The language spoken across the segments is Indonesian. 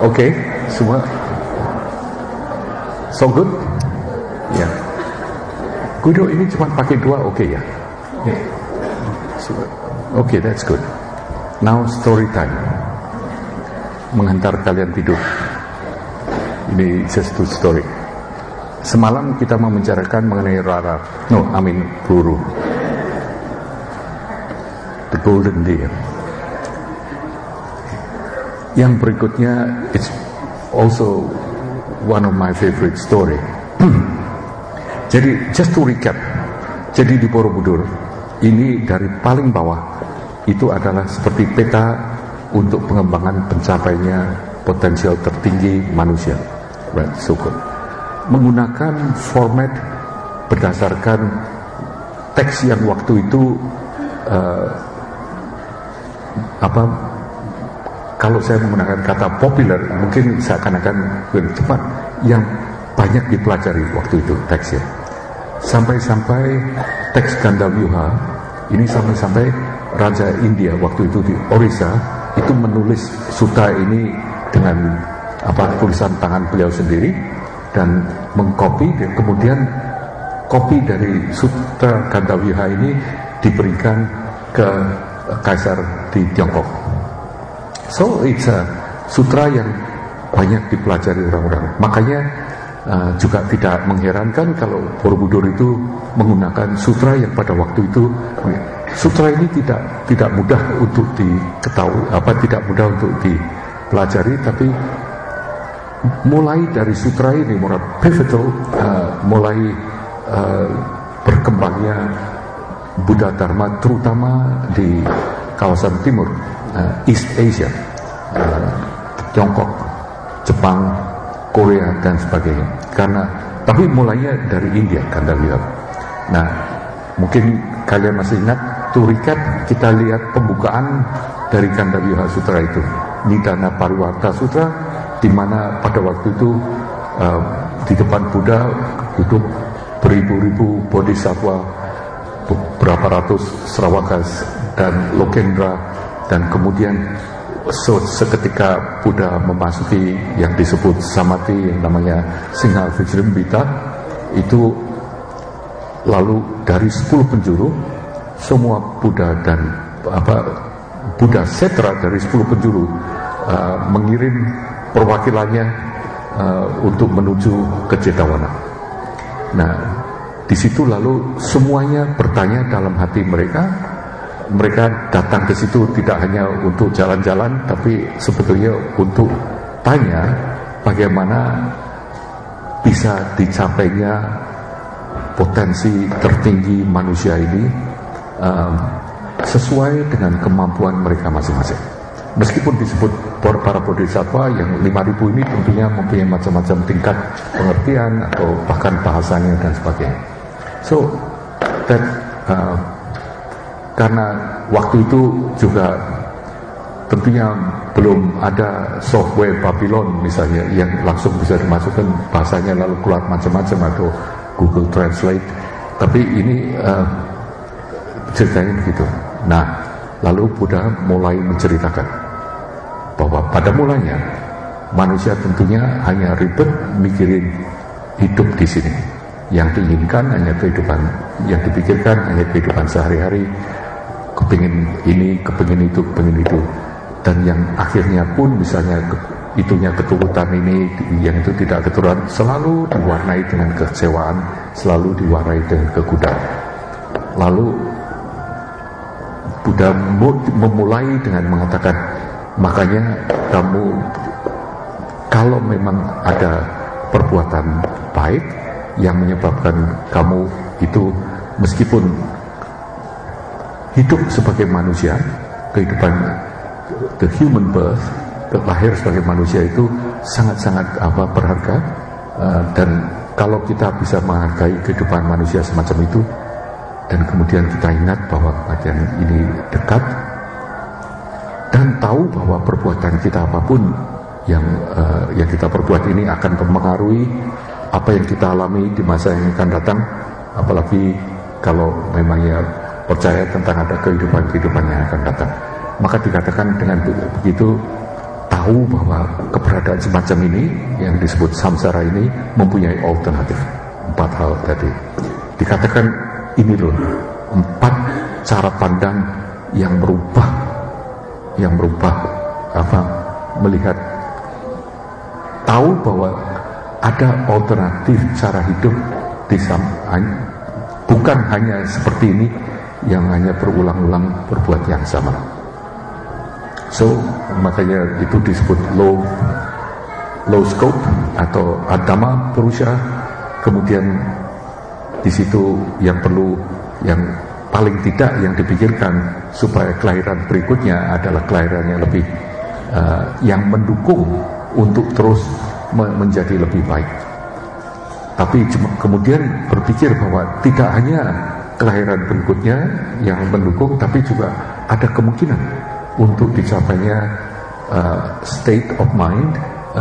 Oke, semua so good? Ya. Guido ini cuma pakai 2, oke ya? Yeah. Oke, that's good. Now story time. Menghantar kalian tidur. Ini just two story. Semalam kita membicarakan mengenai peluru. The golden deer. Yang berikutnya it's also one of my favorite story. Jadi just to recap, jadi di Borobudur ini dari paling bawah itu adalah seperti peta untuk pengembangan pencapaiannya potensial tertinggi manusia, right? So good. Menggunakan format berdasarkan teks yang waktu itu kalau saya menggunakan kata populer mungkin seakan-akan cepat yang banyak dipelajari waktu itu teksnya. Sampai-sampai teks Gandavyuha ini sampai Raja India waktu itu di Orissa itu menulis sutra ini dengan tulisan tangan beliau sendiri dan mengcopy, dan kemudian kopi dari sutra Gandavyuha ini diberikan ke kaisar di Tiongkok. So it's a sutra yang banyak dipelajari orang-orang. Makanya juga tidak mengherankan kalau Borobudur itu menggunakan sutra yang pada waktu itu, sutra ini tidak mudah untuk diketahui, tidak mudah untuk dipelajari, tapi mulai dari sutra ini mulai pivotal, mulai berkembangnya Buddha Dharma terutama di kawasan timur, East Asia, Tiongkok, Jepang, Korea dan sebagainya. Tapi mulainya dari India, Gandavyuha. Nah, mungkin kalian masih ingat, to recap, kita lihat pembukaan dari Gandavyuha Sutra itu, Nidana Pariwarta Sutra, di mana pada waktu itu di depan Buddha duduk beribu-ribu bodhisattva, berapa ratus Srawakas dan Lokendra, dan kemudian seketika Buddha memasuki yang disebut samadhi yang namanya Singha Vijrimbita itu, lalu dari 10 penjuru semua Buddha dan Buddha Setra dari 10 penjuru mengirim perwakilannya untuk menuju ke Jetavana. Nah, di situ lalu semuanya bertanya dalam hati mereka. Mereka datang ke situ tidak hanya untuk jalan-jalan, tapi sebetulnya untuk tanya bagaimana bisa dicapainya potensi tertinggi manusia ini sesuai dengan kemampuan mereka masing-masing. Meskipun disebut para bodhisattva yang 5.000 ini tentunya mempunyai macam-macam tingkat pengertian atau bahkan bahasanya dan sebagainya. So that karena waktu itu juga tentunya belum ada software Babylon misalnya yang langsung bisa dimasukkan bahasanya lalu keluar macam-macam atau Google Translate, tapi ini ceritanya begitu. Nah, lalu Buddha mulai menceritakan bahwa pada mulanya manusia tentunya hanya ribet mikirin hidup di sini. Yang diinginkan hanya kehidupan, yang dipikirkan hanya kehidupan sehari-hari, kepingin ini, kepingin itu, kepingin itu, dan yang akhirnya pun misalnya itunya keturutan ini, yang itu tidak keturutan, selalu diwarnai dengan kekecewaan, selalu diwarnai dengan kegodaan. Lalu Buddha memulai dengan mengatakan, makanya kamu kalau memang ada perbuatan baik yang menyebabkan kamu itu meskipun hidup sebagai manusia, kehidupan the human birth, lahir sebagai manusia itu sangat-sangat berharga, dan kalau kita bisa menghargai kehidupan manusia semacam itu, dan kemudian kita ingat bahwa kematian ini dekat, dan tahu bahwa perbuatan kita apapun yang kita perbuat ini akan mempengaruhi apa yang kita alami di masa yang akan datang, apalagi kalau memangnya percaya tentang ada kehidupan yang akan datang. Maka dikatakan dengan begitu tahu bahwa keberadaan keadaan semacam ini yang disebut samsara ini mempunyai alternatif. 4 hal tadi dikatakan ini loh, 4 cara pandang yang merubah melihat, tahu bahwa ada alternatif cara hidup bukan hanya seperti ini yang hanya berulang-ulang berbuat yang sama. So makanya itu disebut low scope atau Adama Purusha. Kemudian di situ yang perlu, yang paling tidak yang dipikirkan supaya kelahiran berikutnya adalah kelahiran yang lebih yang mendukung untuk terus menjadi lebih baik. Tapi kemudian berpikir bahwa tidak hanya kelahiran berikutnya yang mendukung, tapi juga ada kemungkinan untuk dicapainya state of mind,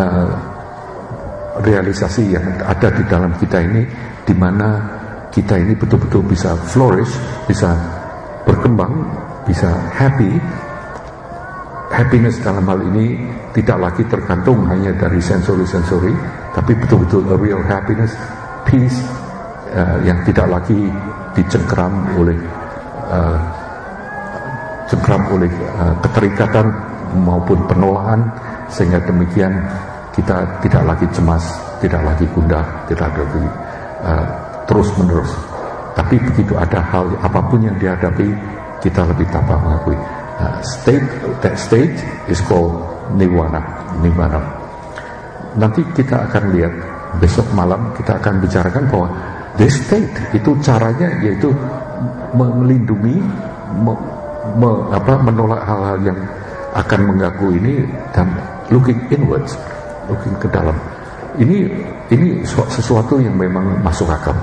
realisasi yang ada di dalam kita ini, di mana kita ini betul-betul bisa flourish, bisa berkembang, bisa happy. Happiness dalam hal ini tidak lagi tergantung hanya dari sensori, tapi betul-betul a real happiness, peace, yang tidak lagi dicengkram oleh keterikatan maupun penolakan, sehingga demikian kita tidak lagi cemas, tidak lagi gundah, tidak lagi terus-menerus. Tapi begitu ada hal apapun yang dihadapi, kita lebih tabah mengakui. That state is called nirvana. Nanti kita akan lihat, besok malam kita akan bicarakan bahwa this state itu caranya yaitu melindungi, menolak hal-hal yang akan mengganggu ini dan looking inwards, looking ke dalam. Ini sesuatu yang memang masuk akal,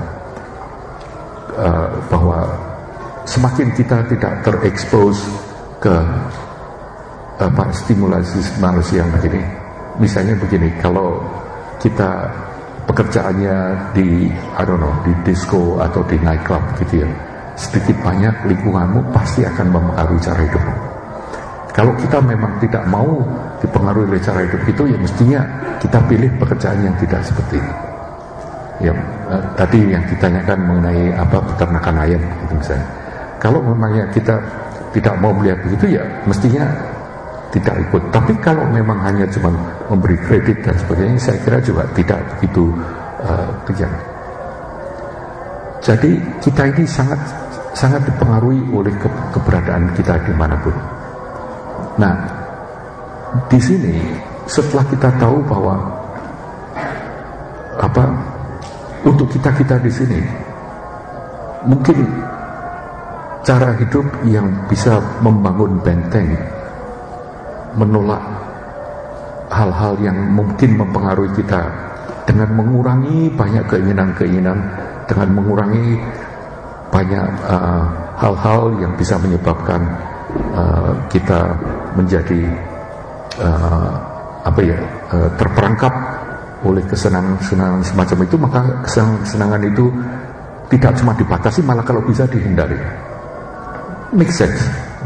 bahwa semakin kita tidak terekspos ke stimulasi yang begini. Misalnya begini, kalau kita pekerjaannya di di disco atau di nightclub gitu ya, sedikit banyak lingkunganmu pasti akan mempengaruhi cara hidupmu. Kalau kita memang tidak mau dipengaruhi oleh cara hidup itu, ya mestinya kita pilih pekerjaan yang tidak seperti itu. Ya, tadi yang ditanyakan mengenai peternakan ayam gitu misalnya. Kalau memangnya kita tidak mau melihat begitu, ya mestinya tidak ikut. Tapi kalau memang hanya cuma memberi kredit dan sebagainya, saya kira juga tidak begitu kejam. Jadi kita ini sangat dipengaruhi oleh keberadaan kita dimanapun. Nah, di sini setelah kita tahu bahwa untuk kita di sini mungkin cara hidup yang bisa membangun benteng, menolak hal-hal yang mungkin mempengaruhi kita dengan mengurangi banyak keinginan-keinginan, dengan mengurangi banyak hal-hal yang bisa menyebabkan kita menjadi terperangkap oleh kesenangan semacam itu. Maka kesenangan itu tidak cuma dibatasi, malah kalau bisa dihindari. Make sense.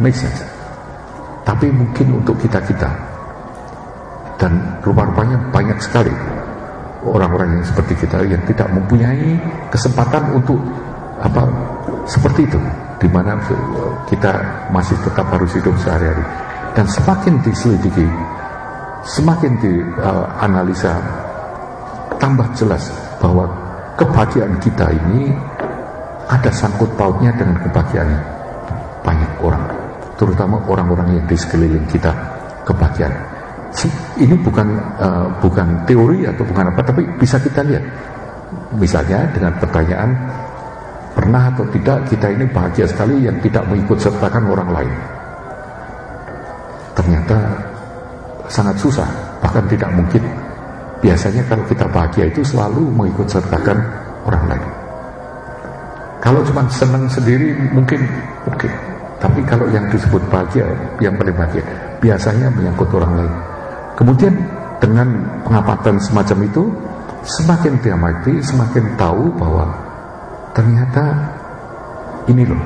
Tapi mungkin untuk kita dan rupa-rupanya banyak sekali orang-orang yang seperti kita yang tidak mempunyai kesempatan untuk seperti itu, di mana kita masih tetap harus hidup sehari-hari. Dan semakin diselidiki, semakin dianalisa, tambah jelas bahwa kebahagiaan kita ini ada sangkut pautnya dengan kebahagiaan banyak orang, terutama orang-orang yang di sekeliling kita. Kebahagiaan ini bukan teori atau bukan apa, tapi bisa kita lihat. Misalnya dengan pertanyaan, pernah atau tidak kita ini bahagia sekali yang tidak mengikut sertakan orang lain? Ternyata sangat susah, bahkan tidak mungkin. Biasanya kalau kita bahagia itu selalu mengikut sertakan orang lain. Kalau cuma senang sendiri mungkin oke. Tapi kalau yang disebut bahagia, yang paling bahagia, biasanya menyangkut orang lain. Kemudian dengan pengamatan semacam itu, semakin diamati, semakin tahu bahwa ternyata ini loh,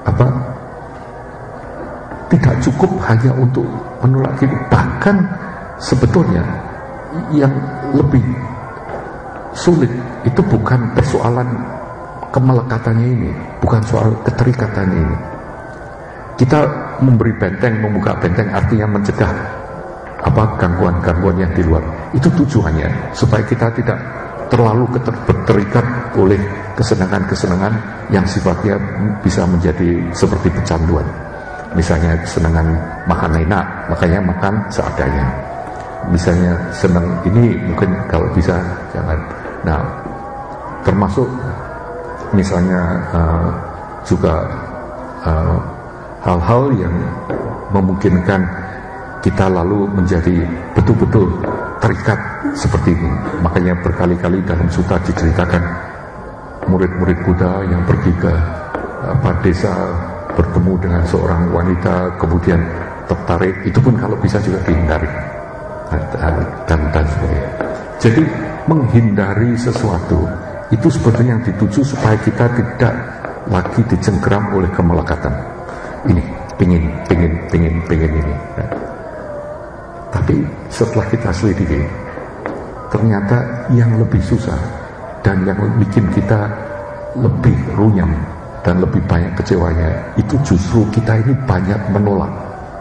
tidak cukup hanya untuk menolak diri. Bahkan sebetulnya yang lebih sulit itu bukan persoalan kemelekatannya ini, bukan soal keterikatannya ini. Kita memberi benteng, membuka benteng artinya mencegah gangguan-gangguan yang di luar. Itu tujuannya supaya kita tidak terlalu terikat oleh kesenangan-kesenangan yang sifatnya bisa menjadi seperti kecanduan. Misalnya kesenangan makan enak, makanya makan seadanya. Misalnya senang ini, mungkin kalau bisa jangan. Nah, termasuk misalnya juga hal-hal yang memungkinkan kita lalu menjadi betul-betul terikat seperti ini. Makanya berkali-kali dalam sutra diceritakan murid-murid Buddha yang pergi ke desa, bertemu dengan seorang wanita, kemudian tertarik, itu pun kalau bisa juga dihindari dan sebagainya. Jadi menghindari sesuatu itu sebetulnya yang dituju supaya kita tidak lagi dicengkeram oleh kemelekatan. Ini pingin ini. Nah, tapi setelah kita selidiki, ternyata yang lebih susah dan yang bikin kita lebih runyam dan lebih banyak kecewanya itu justru kita ini banyak menolak.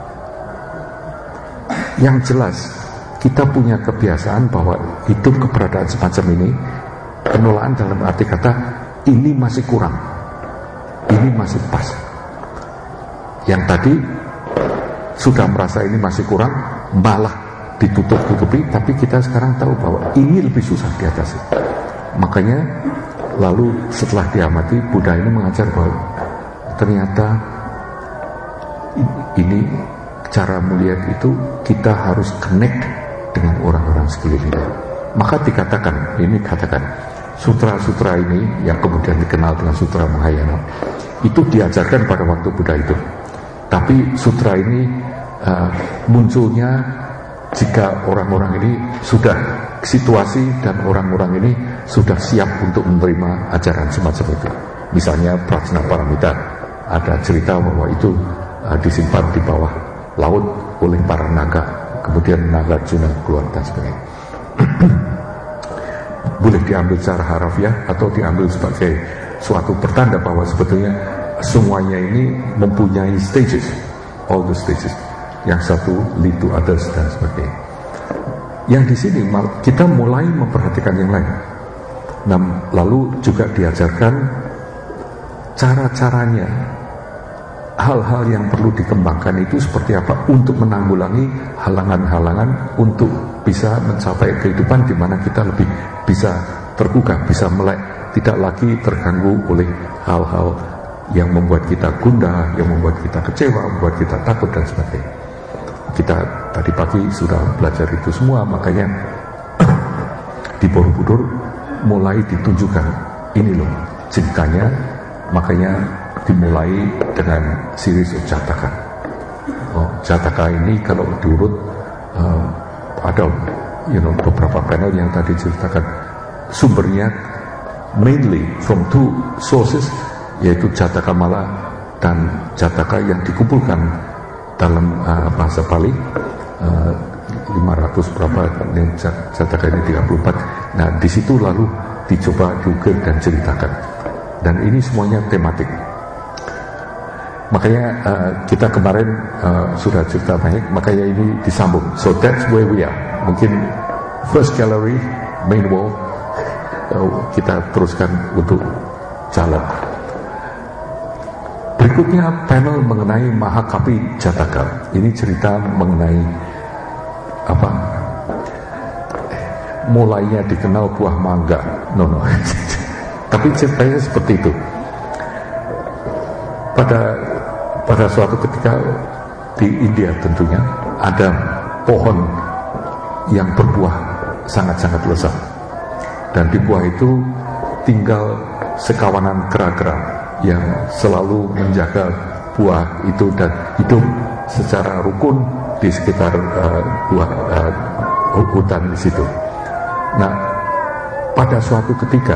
Yang jelas kita punya kebiasaan bahwa hidup keberadaan semacam ini, penolakan dalam arti kata ini masih kurang, ini masih pas. Yang tadi sudah merasa ini masih kurang, malah ditutup-tutupi, tapi kita sekarang tahu bahwa ini lebih susah diatasi. Makanya lalu setelah diamati, Buddha ini mengajar bahwa ternyata ini cara melihat itu kita harus connect dengan orang-orang sekelilingnya. Maka dikatakan, sutra-sutra ini yang kemudian dikenal dengan Sutra Mahayana itu diajarkan pada waktu Buddha itu. Tapi sutra ini munculnya jika orang-orang ini sudah situasi dan orang-orang ini sudah siap untuk menerima ajaran semacam itu. Misalnya Prajnaparamita, ada cerita bahwa itu disimpan di bawah laut oleh para naga, kemudian Nagarjuna keluar dan sebagainya. Boleh diambil secara harafiah atau diambil sebagai suatu pertanda bahwa sebetulnya semuanya ini mempunyai stages, all the stages. Yang satu lead to others dan sebagainya. Yang di sini kita mulai memperhatikan yang lain. Nah, lalu juga diajarkan cara-caranya, hal-hal yang perlu dikembangkan itu seperti apa untuk menanggulangi halangan-halangan untuk bisa mencapai kehidupan di mana kita lebih bisa tergugah, bisa melek, tidak lagi terganggu oleh hal-hal yang membuat kita gundah, yang membuat kita kecewa, membuat kita takut dan sebagainya. Kita tadi pagi sudah belajar itu semua, makanya di Borobudur mulai ditunjukkan ini loh ceritanya, makanya dimulai dengan series Jataka. Jataka ini kalau diurut ada beberapa panel yang tadi ceritakan, sumbernya mainly from two sources, yaitu Jataka Mala dan Jataka yang dikumpulkan dalam bahasa Pali 500 berapa, Jataka ini 34. Nah di situ lalu dicoba diukir dan ceritakan, dan ini semuanya tematik. Makanya kita kemarin sudah cerita banyak, makanya ini disambung. So that's where we are. Mungkin first gallery, main wall, kita teruskan untuk jalan. Berikutnya panel mengenai Mahakapi Jataka. Ini cerita mengenai mulainya dikenal buah mangga. No. Tapi ceritanya seperti itu. Pada suatu ketika di India tentunya ada pohon yang berbuah sangat-sangat lezat, dan di buah itu tinggal sekawanan kera-kera yang selalu menjaga buah itu dan hidup secara rukun di sekitar hutan di situ. Nah, pada suatu ketika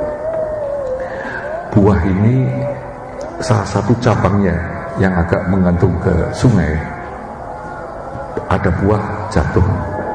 buah ini salah satu cabangnya yang agak menggantung ke sungai, ada buah jatuh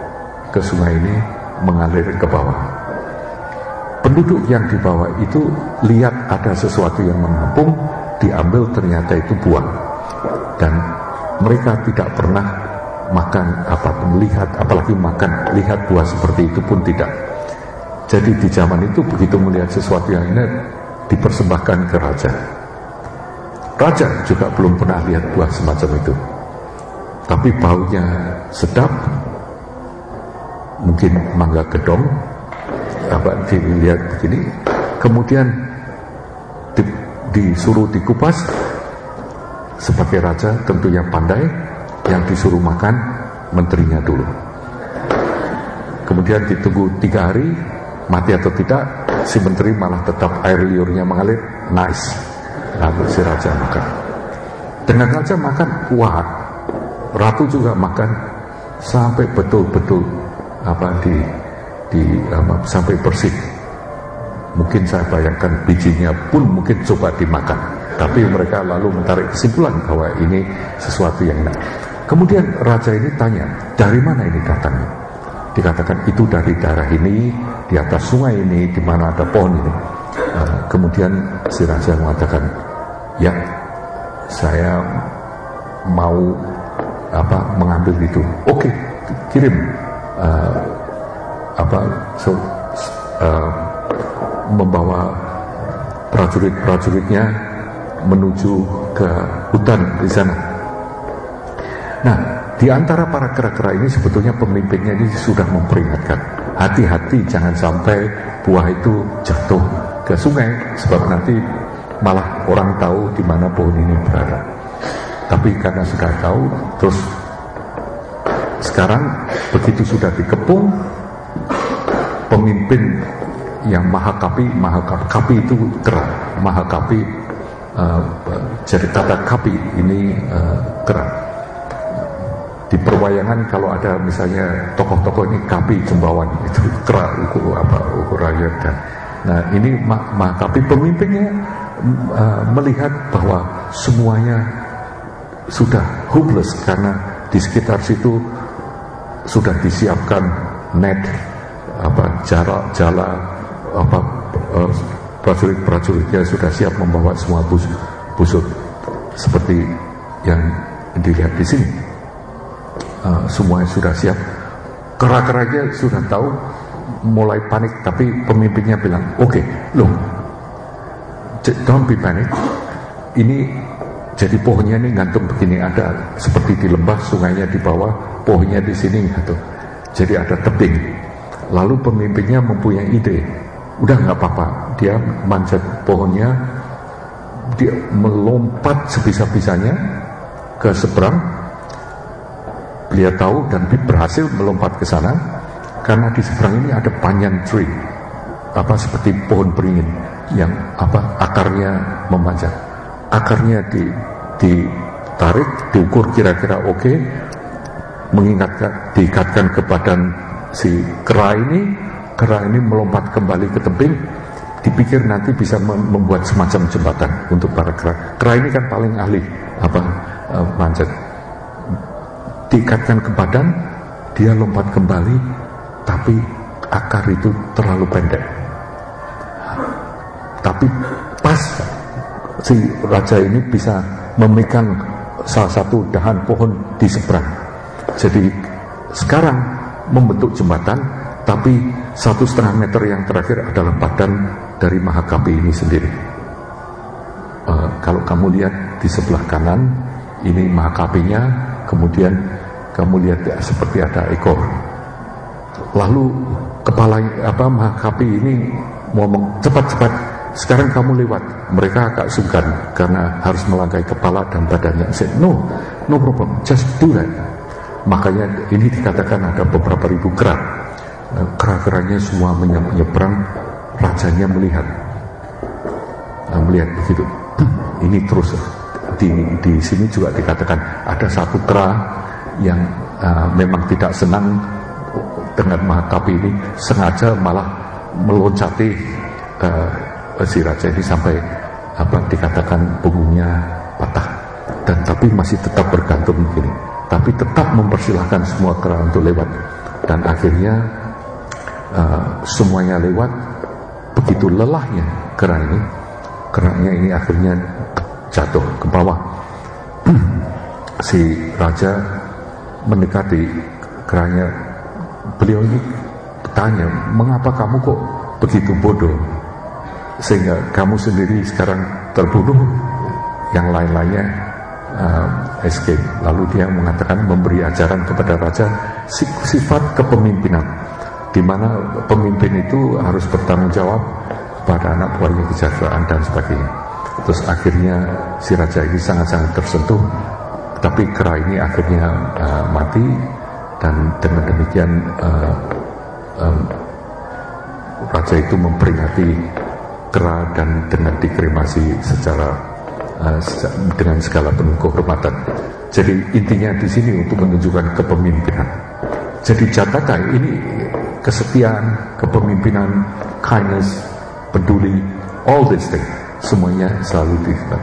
ke sungai ini mengalir ke bawah. Penduduk yang di bawah itu lihat ada sesuatu yang mengapung, diambil, ternyata itu buah. Dan mereka tidak pernah makan apapun, lihat, apalagi makan, lihat buah seperti itu pun tidak. Jadi di zaman itu begitu melihat sesuatu yang ini dipersembahkan ke raja. Raja juga belum pernah lihat buah semacam itu. Tapi baunya sedap, mungkin mangga gedong, dilihat begini, kemudian disuruh dikupas. Sebagai raja tentunya pandai, yang disuruh makan menterinya dulu. Kemudian ditunggu 3 hari, mati atau tidak, si menteri malah tetap air liurnya mengalir, nice. Lalu si raja makan. Dengan raja makan, wah, ratu juga makan sampai betul-betul sampai bersih. Mungkin saya bayangkan bijinya pun mungkin coba dimakan, tapi mereka lalu menarik kesimpulan bahwa ini sesuatu yang enak. Kemudian raja ini tanya, dari mana ini datangnya? Dikatakan itu dari daerah ini, di atas sungai ini, di mana ada pohon ini. Kemudian si raja mengatakan, ya, saya mau mengambil itu. Oke, kirim membawa prajurit-prajuritnya menuju ke hutan di sana. Nah, di antara para kera-kera ini sebetulnya pemimpinnya ini sudah memperingatkan, hati-hati jangan sampai buah itu jatuh ke sungai, sebab nanti malah orang tahu di mana pohon ini berada. Tapi karena sudah tahu, terus sekarang begitu sudah dikepung, pemimpin yang Mahakapi itu kera, Mahakapi, jadi kata kapi ini kera. Di perwayangan kalau ada misalnya tokoh-tokoh ini kapi jembawan, itu kera ukurannya. Nah ini Mahakapi pemimpinnya melihat bahwa semuanya sudah hopeless karena di sekitar situ sudah disiapkan net, jala, prajurit-prajuritnya sudah siap membawa semua busur seperti yang dilihat di sini. Semuanya sudah siap. Kera-keranya sudah tahu, mulai panik, tapi pemimpinnya bilang, oke, loh, don't be panic. Ini jadi pohonnya ini gantung begini, ada seperti di lembah, sungainya di bawah, pohonnya di sini gitu. Jadi ada tebing. Lalu pemimpinnya mempunyai ide, udah nggak apa-apa, dia manjat pohonnya, dia melompat sebisa-bisanya ke seberang. Dia tahu dan berhasil melompat ke sana karena di seberang ini ada banyan tree, seperti pohon beringin yang akarnya memanjat. Akarnya ditarik, diukur kira-kira oke, diikatkan ke badan si kera ini melompat kembali ke tebing, dipikir nanti bisa membuat semacam jembatan untuk para kera. Kera ini kan paling ahli manjat. Diikatkan ke badan, dia lompat kembali, tapi akar itu terlalu pendek. Tapi pas si raja ini bisa memegang salah satu dahan pohon di seberang. Jadi sekarang membentuk jembatan, tapi 1,5 meter yang terakhir adalah badan dari Mahakapi ini sendiri. Kalau kamu lihat di sebelah kanan, ini Mahakapinya, kemudian kamu lihat seperti ada ekor. Lalu kepala Mahakapi ini ngomong, cepat-cepat, sekarang kamu lewat. Mereka agak sungkan karena harus melangkahi kepala dan badannya. Say, no problem, just do that. Makanya ini dikatakan ada beberapa ribu kera. Kera-keranya semua menyeberang, rajanya melihat begitu. Ini terus di sini juga dikatakan ada satu kera yang memang tidak senang dengan Mahakapi ini, sengaja malah meloncati si raja ini sampai dikatakan punggungnya patah, dan tapi masih tetap bergantung begini, tapi tetap mempersilahkan semua kera untuk lewat. dan akhirnya semuanya lewat. Begitu lelahnya keraknya ini akhirnya jatuh ke bawah. Si raja mendekati keraknya. Beliau ini bertanya, mengapa kamu kok begitu bodoh sehingga kamu sendiri sekarang terbunuh, yang lain-lainnya escape. Lalu dia mengatakan, memberi ajaran kepada raja sifat kepemimpinan, di mana pemimpin itu harus bertanggung jawab pada anak buahnya, kesejahteraan dan sebagainya. Terus akhirnya si raja ini sangat-sangat tersentuh, tapi kera ini akhirnya mati, dan dengan demikian raja itu memperingati kera dan dengan dikremasi secara dengan segala penuh kehormatan. Jadi intinya di sini untuk menunjukkan kepemimpinan. Jadi Jataka ini kesetiaan, kepemimpinan, kindness, peduli, all these things, semuanya selalu dilihat.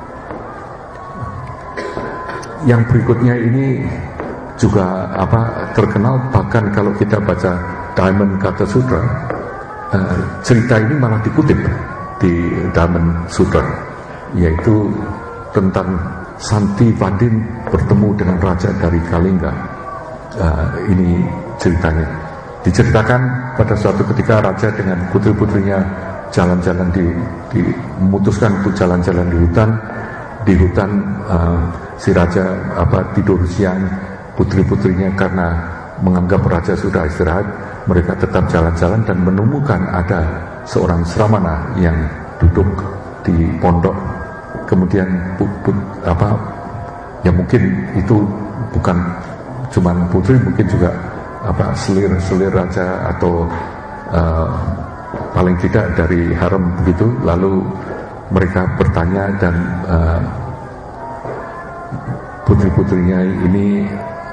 Yang berikutnya ini juga terkenal, bahkan kalau kita baca Diamond Kata Sutra, cerita ini malah dikutip di Diamond Sutra, yaitu tentang Santivadin bertemu dengan raja dari Kalingga. Ini ceritanya. Diceritakan pada suatu ketika raja dengan putri-putrinya jalan-jalan memutuskan untuk jalan-jalan di hutan. Di hutan si raja tidur siang, putri-putrinya karena menganggap raja sudah istirahat, mereka tetap jalan-jalan dan menemukan ada seorang Sramana yang duduk di pondok. Kemudian ya mungkin itu bukan cuma putri, mungkin juga selir raja atau paling tidak dari harem begitu. Lalu mereka bertanya dan putri-putrinya ini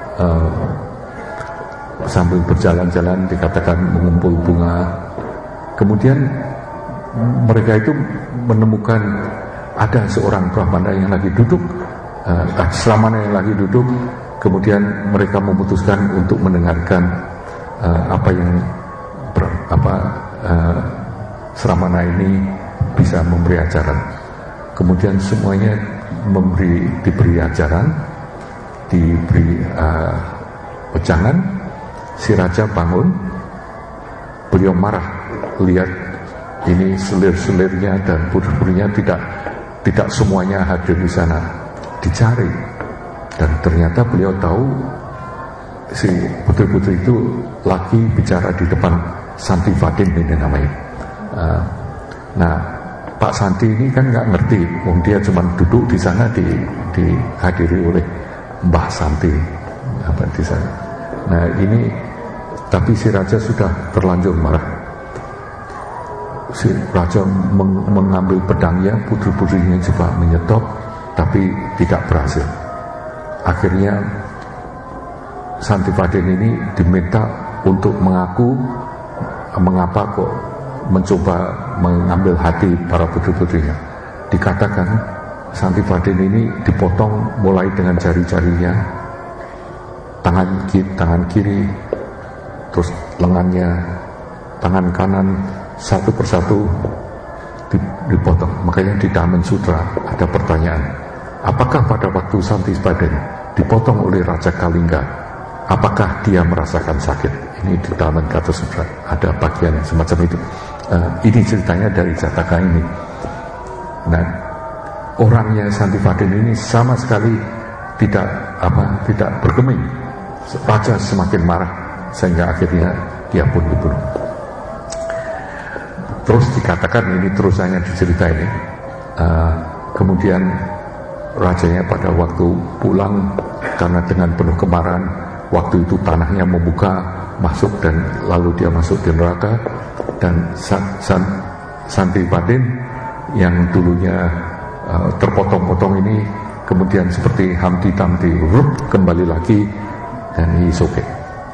sambil berjalan-jalan dikatakan mengumpul bunga. Kemudian mereka itu menemukan ada seorang Brahmana yang lagi duduk, Sramana yang lagi duduk. Kemudian mereka memutuskan untuk mendengarkan apa yang Sramana ini bisa memberi ajaran. Kemudian semuanya diberi ajaran, diberi pejangan. Si raja bangun, beliau marah lihat ini selir-selirnya dan putri-putrinya tidak semuanya hadir di sana, dicari. Dan ternyata beliau tahu si putri-putri itu lagi bicara di depan Santivadin ini namanya. Nah, Pak Santi ini kan nggak ngerti, dia cuma duduk di sana dihadiri oleh Mbah Santi di sana. Nah ini, tapi si raja sudah terlanjur marah. Si raja mengambil pedangnya, putri-putrinya coba menyetop, tapi tidak berhasil. Akhirnya Santivadin ini diminta untuk mengaku mengapa kok mencoba mengambil hati para putri-putrinya. Dikatakan Santivadin ini dipotong mulai dengan jari-jarinya, tangan kiri, terus lengannya, tangan kanan, satu persatu dipotong. Makanya di Diamond Sutra ada pertanyaan, apakah pada waktu Santivadin dipotong oleh Raja Kalingga, apakah dia merasakan sakit? Ini di Diamond Kata Sutra ada bagian semacam itu. Ini ceritanya dari Jataka ini. Nah, orangnya Santivadin ini sama sekali tidak bergeming. Raja semakin marah sehingga akhirnya dia pun dibunuh. Terus dikatakan, ini terusannya dicerita ini, kemudian rajanya pada waktu pulang karena dengan penuh kemarahan, waktu itu tanahnya membuka masuk dan lalu dia masuk di neraka. Dan Santivadin yang dulunya terpotong-potong ini kemudian seperti Humpty Dumpty kembali lagi dan he's okay.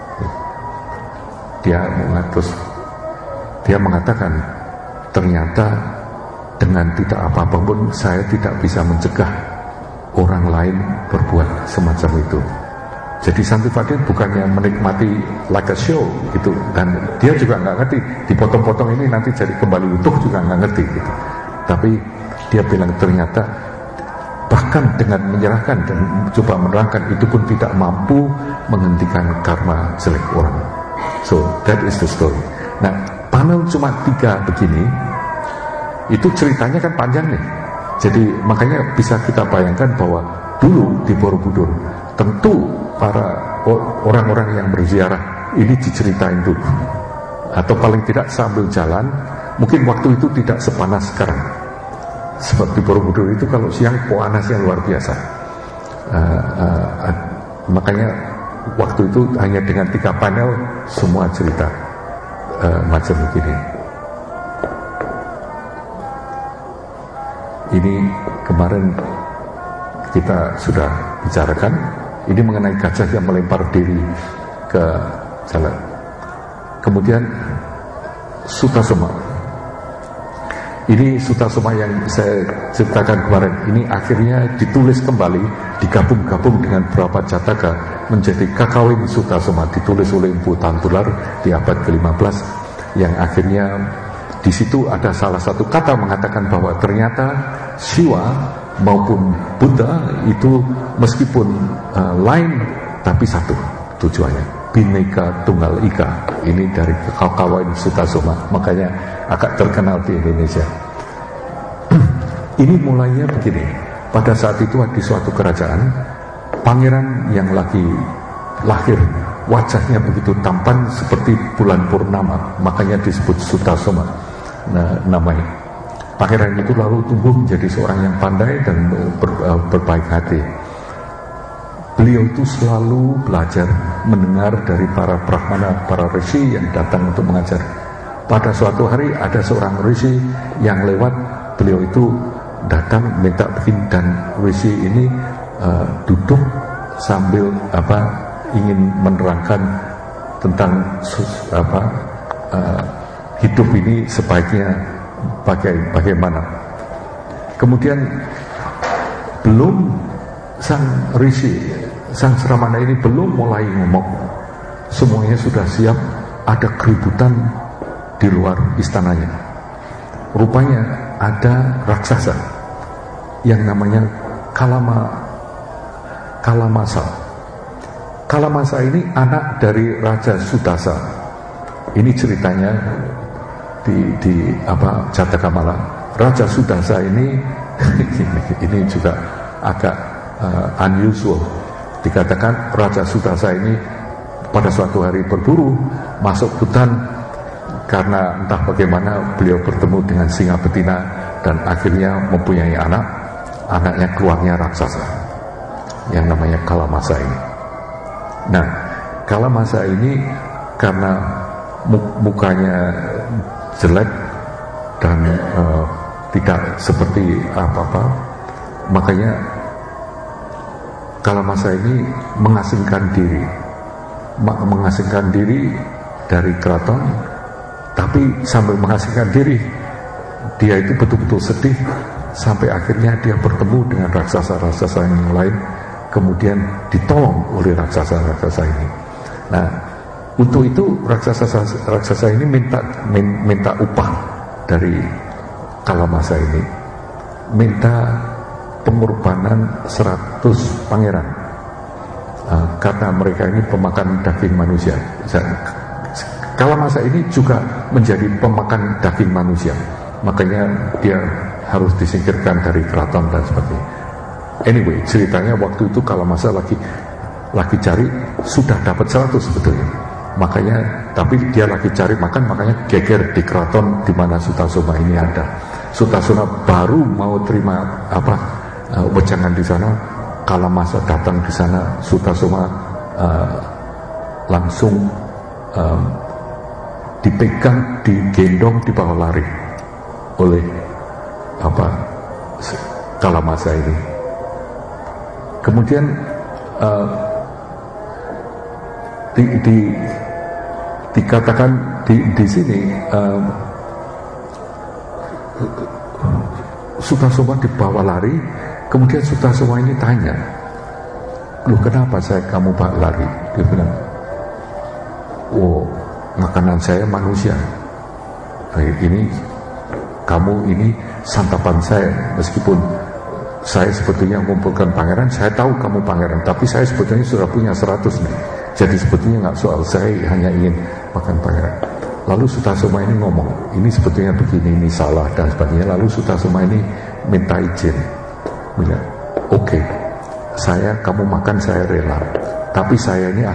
Dia mengatakan, ternyata dengan tidak apa-apa pun saya tidak bisa mencegah orang lain berbuat semacam itu. Jadi Santivadia bukannya menikmati like a show gitu, dan dia juga nggak ngerti dipotong-potong ini nanti jadi kembali utuh juga nggak ngerti gitu. Tapi dia bilang ternyata bahkan dengan menyerahkan dan coba menerangkan itu pun tidak mampu menghentikan karma jelek orang. So that is the story. Nah, panel cuma 3 begini, itu ceritanya kan panjang nih. Jadi makanya bisa kita bayangkan bahwa dulu di Borobudur tentu para orang-orang yang berziarah ini diceritain dulu, atau paling tidak sambil jalan. Mungkin waktu itu tidak sepanas sekarang, sebab di Borobudur itu kalau siang panasnya luar biasa. Makanya waktu itu hanya dengan 3 panel semua cerita macam begini. Ini kemarin kita sudah bicarakan, ini mengenai gajah yang melempar diri ke jalan. Kemudian Sutasoma. Ini Sutasoma yang saya ceritakan kemarin, ini akhirnya ditulis kembali, digabung-gabung dengan beberapa Jataka menjadi Kakawin Sutasoma, ditulis oleh Empu Tantular di abad ke-15, yang akhirnya di situ ada salah satu kata mengatakan bahwa ternyata Siwa maupun Buddha itu meskipun lain tapi satu tujuannya, Bhinneka Tunggal Ika. Ini dari Kakawin Sutasoma, makanya agak terkenal di Indonesia. Ini mulainya begini. Pada saat itu di suatu kerajaan, pangeran yang lagi lahir, wajahnya begitu tampan seperti bulan purnama, makanya disebut Sutasoma. Nah, namanya pangeran itu lalu tumbuh menjadi seorang yang pandai dan berbaik hati. Beliau itu selalu belajar mendengar dari para brahmana, para rishi yang datang untuk mengajar. Pada suatu hari ada seorang rishi yang lewat, beliau itu datang minta begini, dan rishi ini duduk sambil ingin menerangkan tentang hidup ini sebaiknya bagaimana. Kemudian belum sang rishi, sang Sramana ini belum mulai ngomong, semuanya sudah siap, ada keributan di luar istananya. Rupanya ada raksasa yang namanya Kalamasa. Kalamasa ini anak dari Raja Sudasa. Ini ceritanya di Jataka Mala. Raja Sudasa ini ini juga agak unusual. Dikatakan Raja Sudasa ini pada suatu hari berburu masuk hutan, karena entah bagaimana beliau bertemu dengan singa betina dan akhirnya mempunyai anak. Anaknya keluarnya raksasa yang namanya Kalamasa ini. Nah, Kalamasa ini karena mukanya jelek dan tidak seperti apa-apa, makanya Kalamasa ini mengasingkan diri dari keraton. Tapi sambil mengasingkan diri, dia itu betul-betul sedih, sampai akhirnya dia bertemu dengan raksasa-raksasa yang lain, kemudian ditolong oleh raksasa-raksasa ini. Nah, untuk itu raksasa ini minta upah dari Kalamasa ini, minta pengorbanan 100 pangeran, karena mereka ini pemakan daging manusia. Kalamasa ini juga menjadi pemakan daging manusia, makanya dia harus disingkirkan dari keraton dan sebagainya. Anyway, ceritanya waktu itu Kalamasa lagi cari, sudah dapat 100 sebetulnya. Makanya, tapi dia lagi cari makan, makanya geger di keraton di mana Sutasoma ini ada. Sutasoma baru mau terima wejangan di sana, Kalamasa datang di sana, Sutasoma langsung dipegang, digendong, dibawa lari oleh Kalamasa ini. Kemudian dikatakan di sini Sutasoma dibawa lari. Kemudian Sutasoma ini tanya, "Loh, kenapa kamu lari?" Dia bilang, "Oh, makanan saya manusia. Ini kamu ini santapan saya. Meskipun saya sebetulnya mengumpulkan pangeran, saya tahu kamu pangeran, tapi saya sebetulnya sudah punya 100 nih. Jadi sebetulnya nggak soal saya, hanya ingin makan pangeran." Lalu Sutasoma ini ngomong, "Ini sebetulnya begini, ini salah dan sebagainya." Lalu Sutasoma ini minta izin, bilang, "Oke, kamu makan saya rela, tapi saya ini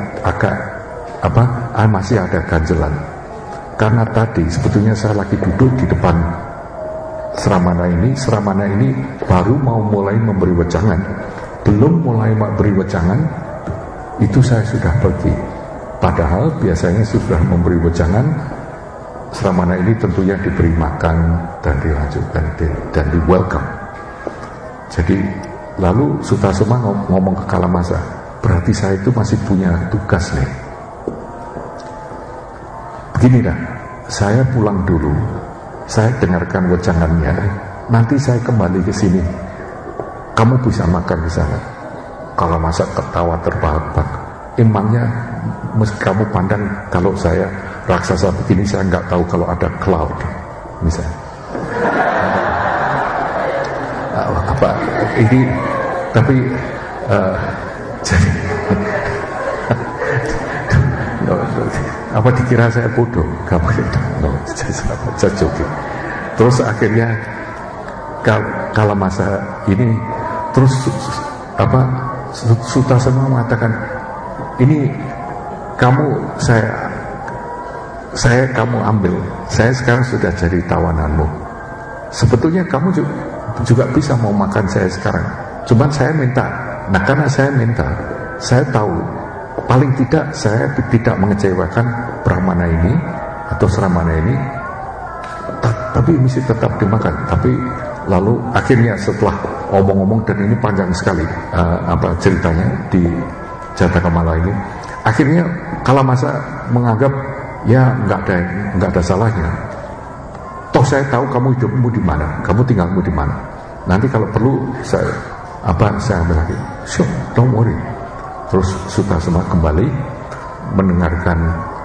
masih ada ganjelan. Karena tadi sebetulnya saya lagi duduk di depan Sramana ini baru mau mulai memberi wejangan. Belum mulai memberi wejangan, itu saya sudah pergi. Padahal biasanya sudah memberi wejangan, Sramana ini tentunya diberi makan dan dilanjutkan dan di welcome." Jadi lalu Sutasoma ngomong ke Kalamasa, "Berarti saya itu masih punya tugas nih. Begini dah, saya pulang dulu, saya dengarkan wejangannya, nanti saya kembali ke sini. Kamu bisa makan di sana." Kalamasa ketawa terbahak-bahak. "Emangnya kamu pandang kalau saya raksasa begini, saya nggak tahu kalau ada cloud misalnya?" Ini tapi jadi apa dikira saya bodoh? Kamu saya joki. Terus akhirnya Kalamasa ini terus Sutasoma mengatakan, "Ini saya kamu ambil, saya sekarang sudah jadi tawananmu. Sebetulnya kamu juga bisa mau makan saya sekarang, cuman saya minta. Nah, karena saya minta, saya tahu paling tidak saya tidak mengecewakan Brahmana ini atau Sramana ini, tapi mesti tetap dimakan." Tapi lalu akhirnya setelah ngomong-ngomong, dan ini panjang sekali ceritanya di Jatakamala ini, akhirnya Kalamasa menganggap ya nggak ada salahnya. Toh saya tahu kamu hidupmu di mana, kamu tinggalmu di mana. Nanti kalau perlu saya ambil lagi. Sure, don't worry. Terus Sutasoma kembali mendengarkan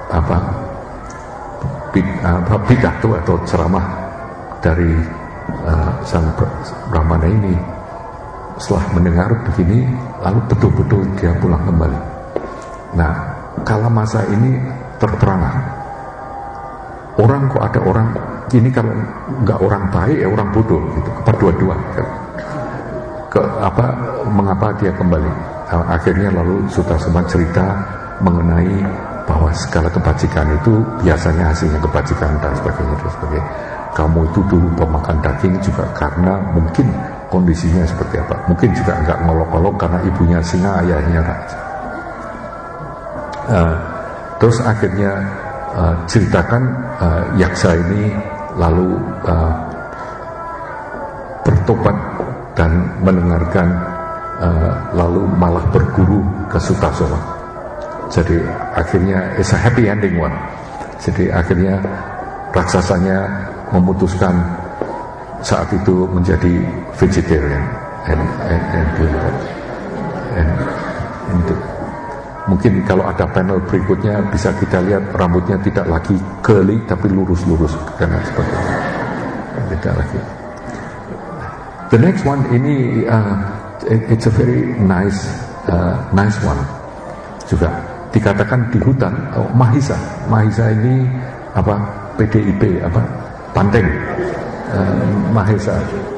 pidato atau ceramah dari sang Brahmana ini. Setelah mendengar begini, lalu betul-betul dia pulang kembali. Nah, Kalamasa ini terperangah. Orang kok ada orang ini, kalau nggak orang baik ya orang bodoh gitu, kedua-dua. Mengapa dia kembali? Akhirnya lalu Sutasoma cerita mengenai bahwa segala kebajikan itu biasanya hasilnya kebajikan dan sebagainya. Kamu itu dulu pemakan daging juga karena mungkin kondisinya seperti apa. Mungkin juga nggak ngolok-ngolok karena ibunya singa, ayahnya raja. Terus akhirnya ceritakan yaksa ini lalu bertobat dan mendengarkan, lalu malah berguru ke Sutasoma. Jadi akhirnya it's a happy ending one. Jadi akhirnya raksasanya memutuskan saat itu menjadi vegetarian and mungkin kalau ada panel berikutnya bisa kita lihat rambutnya tidak lagi curly tapi lurus-lurus dan sebagainya. Tidak lagi. The next one ini it's a very nice one juga, dikatakan di hutan. Mahisa ini PDIP Banteng. Mahesa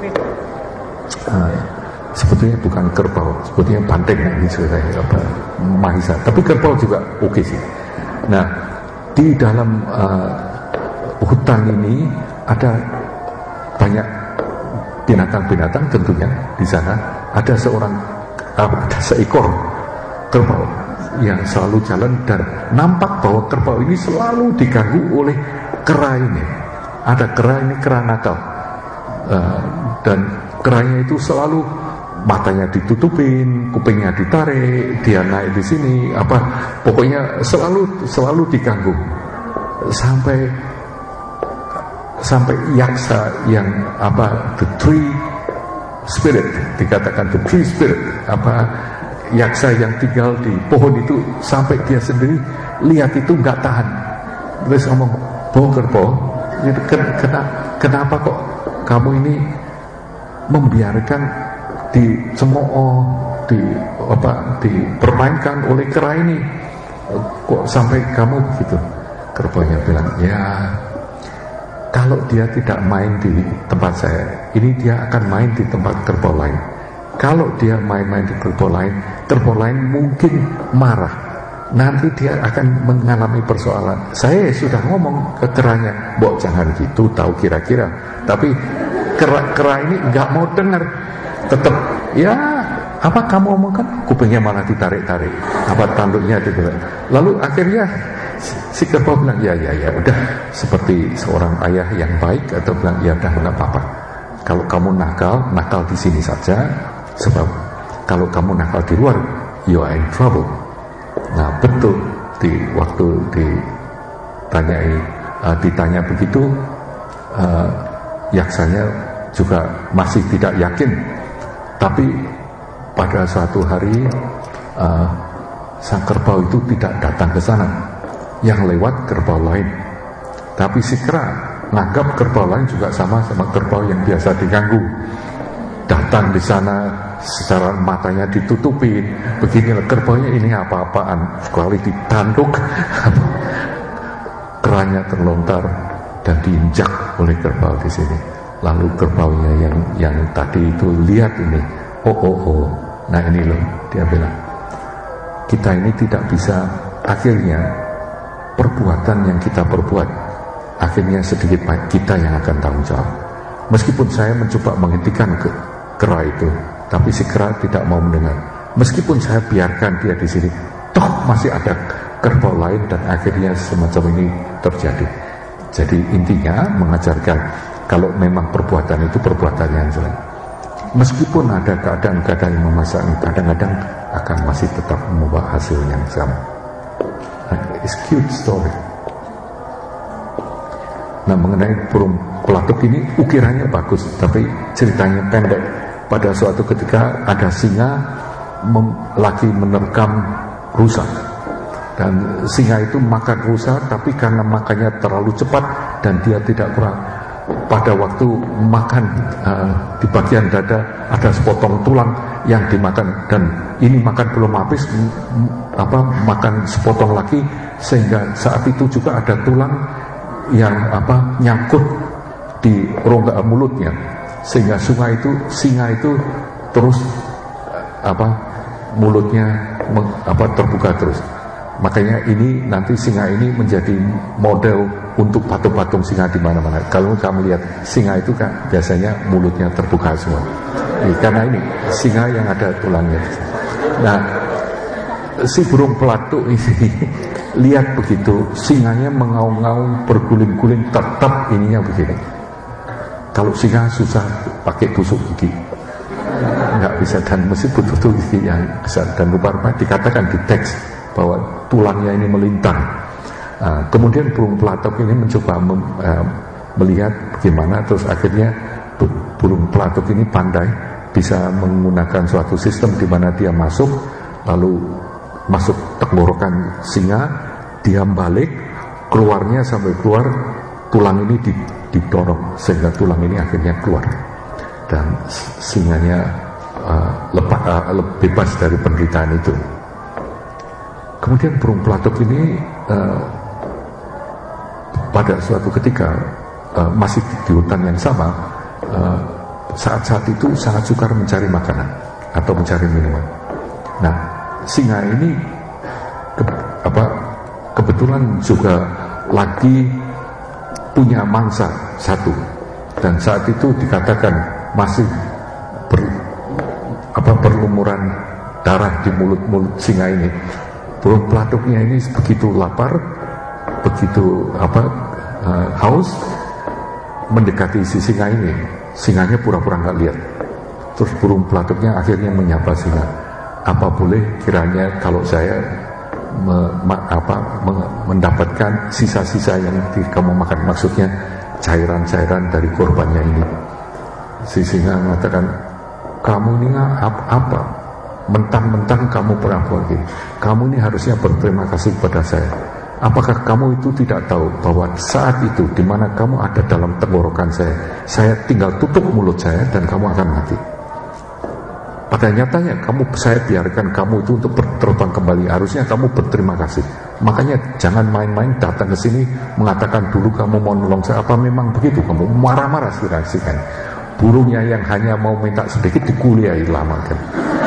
sebetulnya bukan kerbau, sebetulnya banteng ini sebenarnya Mahisa, tapi kerbau juga oke sih. Nah, di dalam hutan ini ada banyak binatang-binatang tentunya. Di sana ada seekor kerbau yang selalu jalan, dan nampak bahwa kerbau ini selalu diganggu oleh kera ini. Ada kera ini, kera nakal, dan keranya itu selalu matanya ditutupin, kupingnya ditarik, dia naik di sini, pokoknya selalu diganggu sampai yaksa yang the tree spirit, dikatakan the tree spirit yaksa yang tinggal di pohon itu sampai dia sendiri lihat itu nggak tahan, terus ngomong, kerbau, kenapa kok kamu ini membiarkan dicemooh, dipermainkan oleh kera ini, kok sampai kamu begitu? Kerbaunya bilang, ya kalau dia tidak main di tempat saya, ini dia akan main di tempat kerbau lain. Kalau dia main-main di kerbau lain mungkin marah. Nanti dia akan mengalami persoalan. Saya sudah ngomong ke keranya, "Mbok jangan gitu, tahu kira-kira." Tapi kera ini nggak mau dengar. Tetap, ya apa kamu omongkan? Kupingnya malah ditarik-tarik. Apa tanduknya gitu. Lalu akhirnya si kerbau bilang, ya udah, seperti seorang ayah yang baik, atau bilang, ya udah nggak apa-apa. Kalau kamu nakal di sini saja. Sebab kalau kamu nakal di luar, you are in trouble. Nah betul, waktu ditanya begitu, yaksanya juga masih tidak yakin. Tapi pada suatu hari sang kerbau itu tidak datang ke sana, yang lewat kerbau lain. Tapi si kera nganggap kerbau lain juga sama kerbau yang biasa diganggu. Datang di sana, secara matanya ditutupin, beginilah kerbaunya, ini apa-apaan, sekali ditanduk, keranya terlontar dan diinjak oleh kerbau di sini. Lalu kerbaunya yang tadi itu lihat ini, oh, nah ini loh, dia bilang, kita ini tidak bisa, akhirnya perbuatan yang kita perbuat, akhirnya sedikit baik kita yang akan tanggung jawab. Meskipun saya mencoba menghentikan kera itu, tapi si kera tidak mau mendengar. Meskipun saya biarkan dia di sini, toh masih ada kerbau lain, dan akhirnya semacam ini terjadi. Jadi intinya mengajarkan kalau memang perbuatan itu perbuatan yang jelek, meskipun ada keadaan-keadaan yang memaksakan, kadang-kadang akan masih tetap membawa hasil yang sama. It's cute story. Nah, mengenai burung pelatuk ini ukirannya bagus, tapi ceritanya pendek. Pada suatu ketika ada singa lagi menerkam rusa, dan singa itu makan rusa, tapi karena makannya terlalu cepat dan dia tidak kurang, pada waktu makan di bagian dada ada sepotong tulang yang dimakan, dan ini makan belum habis, makan sepotong lagi, sehingga saat itu juga ada tulang yang nyangkut di rongga mulutnya, sehingga singa itu terus mulutnya terbuka terus. Makanya ini nanti singa ini menjadi model untuk patung-patung singa di mana-mana. Kalau kamu lihat singa itu kan biasanya mulutnya terbuka semua. Karena ini singa yang ada tulangnya. Nah, si burung pelatuk ini lihat begitu, singanya mengaung-ngaung, berguling-guling, tetap ininya begini. Kalau singa susah pakai tusuk gigi, nggak bisa, dan mesti betul-betul gigi yang besar. Dan rupa-rupa dikatakan di teks bahwa tulangnya ini melintang. Kemudian burung pelatuk ini mencoba melihat bagaimana, terus akhirnya burung pelatuk ini pandai, bisa menggunakan suatu sistem di mana dia masuk, lalu masuk tenggorokan singa, diam balik, keluarnya sampai keluar, tulang ini didorong sehingga tulang ini akhirnya keluar, dan singanya bebas dari penderitaan itu. Kemudian burung pelatuk ini pada suatu ketika masih di hutan yang sama, saat-saat itu sangat sukar mencari makanan atau mencari minuman. Nah, singa ini kebetulan juga lagi punya mangsa satu, dan saat itu dikatakan masih berlumuran darah di mulut singa ini. Burung pelatuknya ini begitu lapar, begitu haus, mendekati si singa ini. Singanya pura-pura nggak lihat. Terus burung pelatuknya akhirnya menyapa singa, apa boleh kiranya kalau saya mendapatkan sisa-sisa yang kamu makan, maksudnya cairan-cairan dari korbannya ini. Si singa mengatakan, kamu ini apa? mentang-mentang kamu pernah buat gini, kamu ini harusnya berterima kasih kepada saya. Apakah kamu itu tidak tahu bahwa saat itu di mana kamu ada dalam tenggorokan saya tinggal tutup mulut saya dan kamu akan mati. Pada nyatanya saya biarkan kamu itu untuk terbang kembali. Harusnya kamu berterima kasih. Makanya jangan main-main datang ke sini mengatakan dulu kamu mau nolong saya. Apa memang begitu? Kamu marah-marah sih kan? Burungnya yang hanya mau minta sedikit dikuliahi lama kan?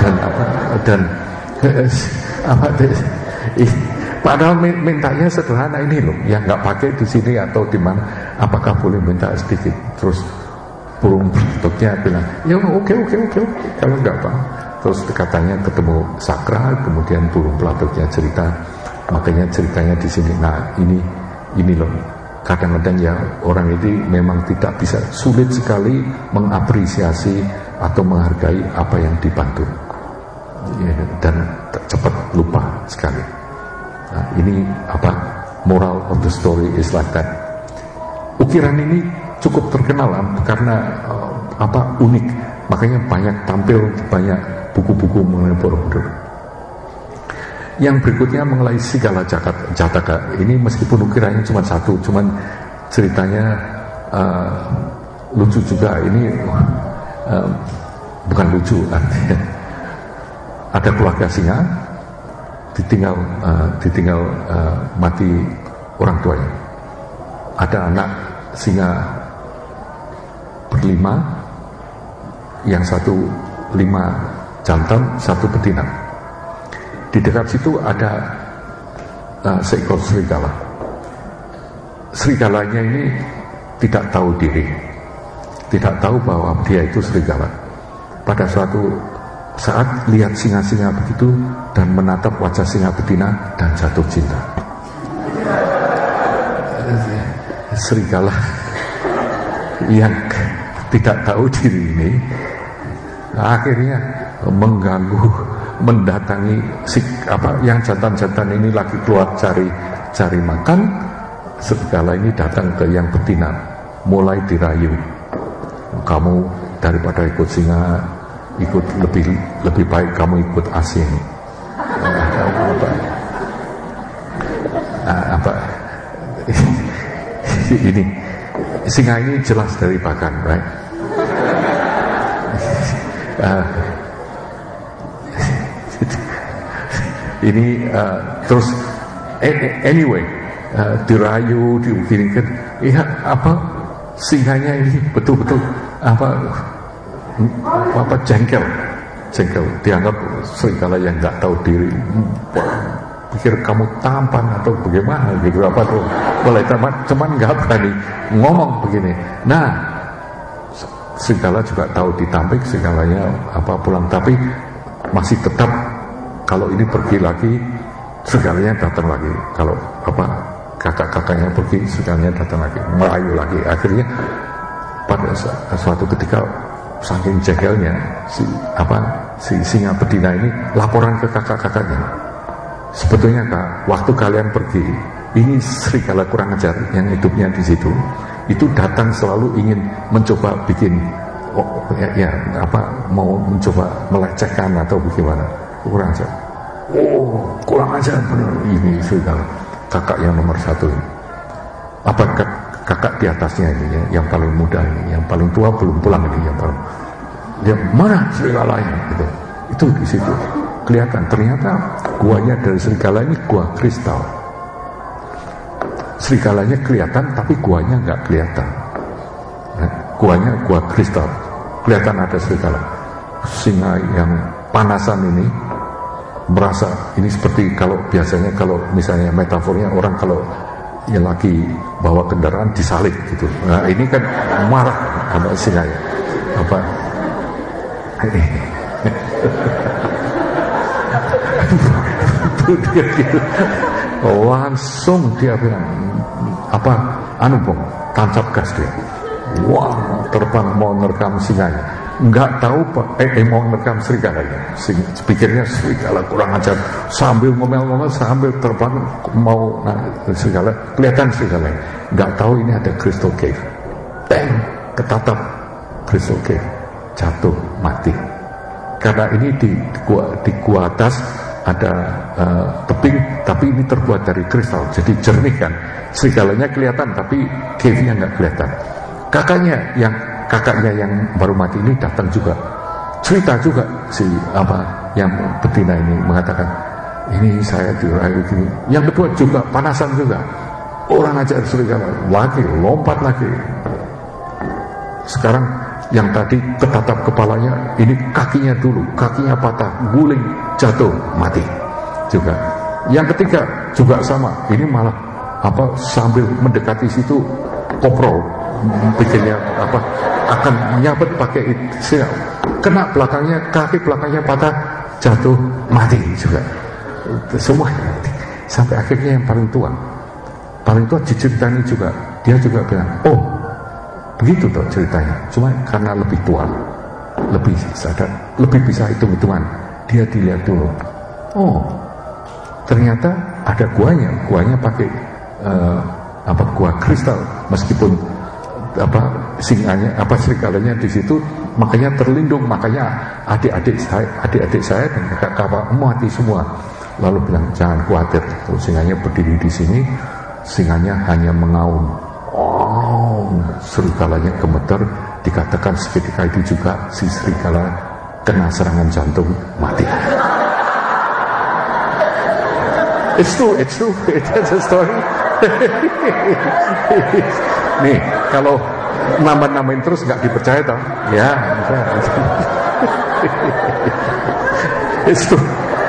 Padahal mintanya sederhana ini loh, yang nggak pakai di sini atau di mana, apakah boleh minta sedikit? Terus burung bentuknya bilang, ya oke, kalau nggak apa. Terus katanya ketemu sakral, kemudian burung pelatuknya cerita, makanya ceritanya di sini. Nah ini loh, kadang-kadang ya orang ini memang tidak bisa, sulit sekali mengapresiasi atau menghargai apa yang dibantu, dan cepat lupa sekali. Nah, ini moral of the story is like that. Ukiran ini cukup terkenal karena unik, makanya banyak tampil di banyak buku-buku mengenai Borobudur. Yang berikutnya mengenai Sigala Jataka. Ini meskipun ukirannya cuma satu, cuman ceritanya lucu juga. Ini bukan lucu artinya. Ada keluarga singa ditinggal mati orang tuanya. Ada anak singa berlima, yang satu 5 jantan, 1 betina. Di dekat situ ada seekor serigala. Serigalanya ini tidak tahu diri, tidak tahu bahwa dia itu serigala. Pada suatu saat lihat singa-singa begitu dan menatap wajah singa betina dan jatuh cinta. Serigala yang tidak tahu diri ini akhirnya mengganggu, mendatangi yang jantan-jantan ini lagi keluar cari makan. Serigala ini datang ke yang betina, mulai dirayu, kamu daripada ikut singa, ikut lebih baik kamu ikut asin. Ini singa ini jelas dari pakan, right? Ini terus anyway, dirayu, diukirin, singanya ini betul-betul jengkel, dianggap serigala yang nggak tahu diri, pikir kamu tampan atau bagaimana gitu, tuh mulai cuman nggak berani ngomong begini. Nah, serigala juga tahu ditampik, serigalanya pulang, tapi masih tetap kalau ini pergi lagi, serigalanya datang lagi. Kalau kakak-kakaknya pergi, serigalanya datang lagi, merayu lagi. Akhirnya pada suatu ketika saking jengkelnya si singa betina ini laporan ke kakak-kakaknya. Sebetulnya Kak, waktu kalian pergi, ini serigala kurang ajar yang hidupnya di situ, itu datang selalu ingin mencoba bikin mau mencoba melecehkan atau bagaimana, kurang ajar. Kurang ajar benar ini serigala. Kakak yang nomor 1 ini. Kakak di atasnya ini ya, yang paling muda ini, yang paling tua belum pulang ini, yang paling dia mana serigalanya gitu. Itu di situ kelihatan, ternyata guanya dari serigala ini gua kristal. Serigalanya kelihatan tapi guanya nggak kelihatan. Guanya gua kristal, kelihatan ada serigala. Singa yang panasan ini merasa ini seperti kalau biasanya kalau misalnya metafornya orang kalau ya lagi bawa kendaraan disalib gitu. Nah ini kan marah sama singanya. Langsung dia bilang tancap gas dia. Wah, terbang mau merekam singanya. Nggak tahu mau merekam serigalanya. Pikirnya serigala kurang ajar. Sambil ngomel-ngomel, sambil terbang mau serigala, kelihatan serigalanya. Nggak tahu ini ada Crystal Cave. Ketatap Crystal Cave, jatuh mati. karena ini di gua atas ada tebing, tapi ini terbuat dari kristal, jadi jernih kan. Serigalanya kelihatan, tapi cave-nya nggak kelihatan. Kakaknya yang baru mati ini datang juga, cerita juga si yang betina ini mengatakan, ini saya dirayu gini. Yang kedua juga panasan juga, orang aja serigala lagi lompat lagi. Sekarang yang tadi ketatap kepalanya, ini kakinya dulu, kakinya patah, guling, jatuh, mati juga. Yang ketiga juga sama, ini malah sambil mendekati situ koprol, bikinnya akan nyabet pakai itu, kena belakangnya, kaki belakangnya patah, jatuh, mati juga. Semua sampai akhirnya yang paling tua diceritani juga, dia juga bilang, oh begitu toh ceritanya, cuma karena lebih tua, lebih sadar, lebih bisa hitung-hitungan, dia dilihat dulu, oh ternyata ada guanya pakai gua kristal, meskipun singanya serigalanya di situ, makanya terlindung, makanya adik-adik saya dan kakak mati semua. Lalu bilang jangan khawatir, singanya berdiri di sini, singanya hanya mengaum. Oh, serigalanya gemeter, dikatakan seketika itu juga si serigala kena serangan jantung, mati. It's true, it's a story. Nih, kalau namain terus nggak dipercaya toh? Ya, it's true.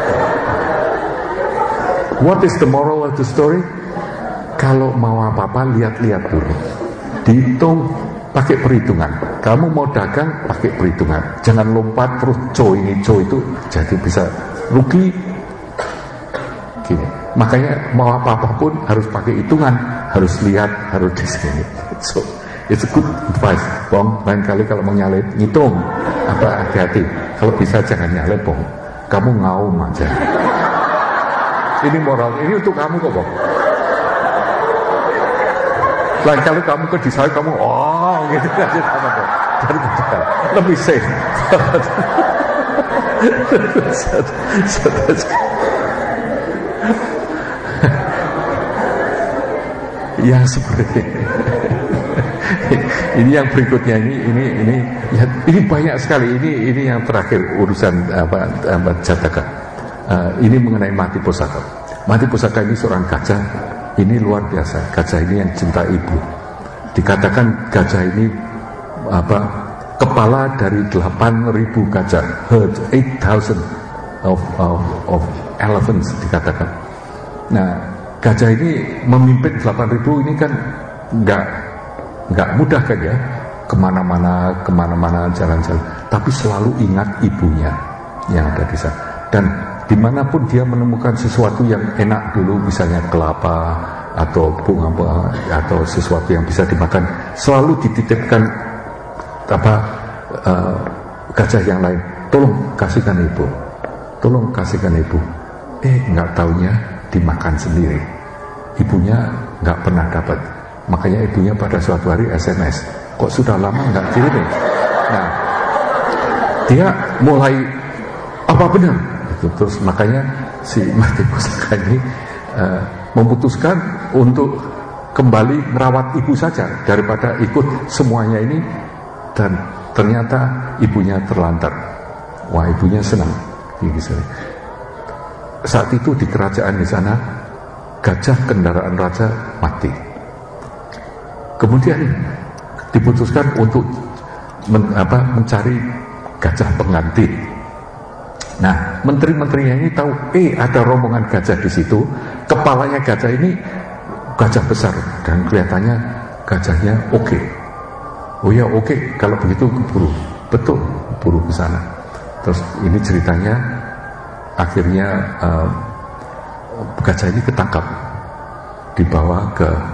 What is the moral of the story? Kalau mau apa-apa lihat-lihat dulu, dihitung pakai perhitungan. Kamu mau dagang pakai perhitungan, jangan lompat terus ini itu, jadi bisa rugi. Gini, makanya mau apa-apa pun harus pakai hitungan, harus lihat, harus di sini. So it's a good advice, Bong. Lain kali kalau mau nyalip, ngitung, hati-hati. Kalau bisa jangan nyalip, Bong. Kamu ngaum aja. Ini moral, ini untuk kamu kok, Bong. Lain kali kamu ke disawit, kamu gitu aja sama Bong. Lebih safe. Ya seperti ini yang berikutnya ini banyak sekali, ini yang terakhir urusan Jataka. Ini mengenai Mati Posaka. Mati Posaka ini seorang gajah, ini luar biasa. Gajah ini yang cinta ibu. Dikatakan gajah ini kepala dari 8.000 gajah, herd 8,000 of elephants dikatakan. Nah, gajah ini memimpin 8.000 ini kan nggak mudah kan ya, kemana-mana jalan-jalan, tapi selalu ingat ibunya yang ada di sana. Dan dimanapun dia menemukan sesuatu yang enak dulu, misalnya kelapa atau bunga atau sesuatu yang bisa dimakan, selalu dititipkan gajah yang lain, tolong kasihkan ibu. Nggak taunya dimakan sendiri. Ibunya nggak pernah dapat. Makanya ibunya pada suatu hari SMS, kok sudah lama nggak kirim. Nah, dia mulai apa benar? Terus makanya si Mati Posaka ini memutuskan untuk kembali merawat ibu saja daripada ikut semuanya ini. Dan ternyata ibunya terlantar. Wah, ibunya senang. Saat itu di kerajaan di sana, gajah kendaraan raja mati. Kemudian diputuskan untuk mencari gajah pengganti. Nah, menteri-menterinya ini tahu, ada rombongan gajah di situ. Kepalanya gajah ini gajah besar dan kelihatannya gajahnya oke. Oh ya oke, kalau begitu buru. Betul, buru ke sana. Terus ini ceritanya akhirnya gajah ini ketangkap, dibawa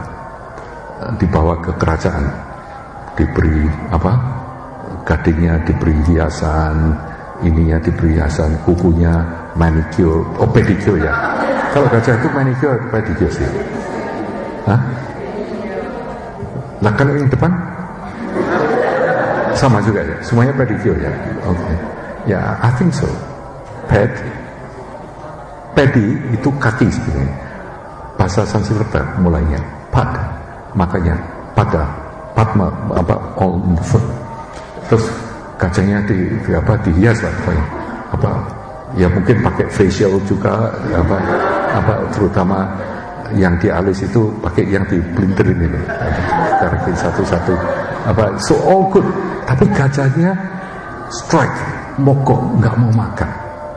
ke kerajaan, diberi gadingnya diberi hiasan, ininya diberi hiasan, kukunya manicure, pedicure ya. Kalau gajah itu manicure atau pedicure sih? Hah? Nah kalau yang depan sama juga ya, semuanya pedicure ya. Oke. Ya, I think so. Pedi itu kaki sebenarnya. Bahasa Sanskerta mulainya pad, makanya pada padma all in the foot. Terus gajahnya dihias lah pokoknya. Ya mungkin pakai facial juga terutama yang di alis itu pakai yang di blinterin ini. Tarik satu-satu so all good. Tapi gajahnya strike, mogok, nggak mau makan.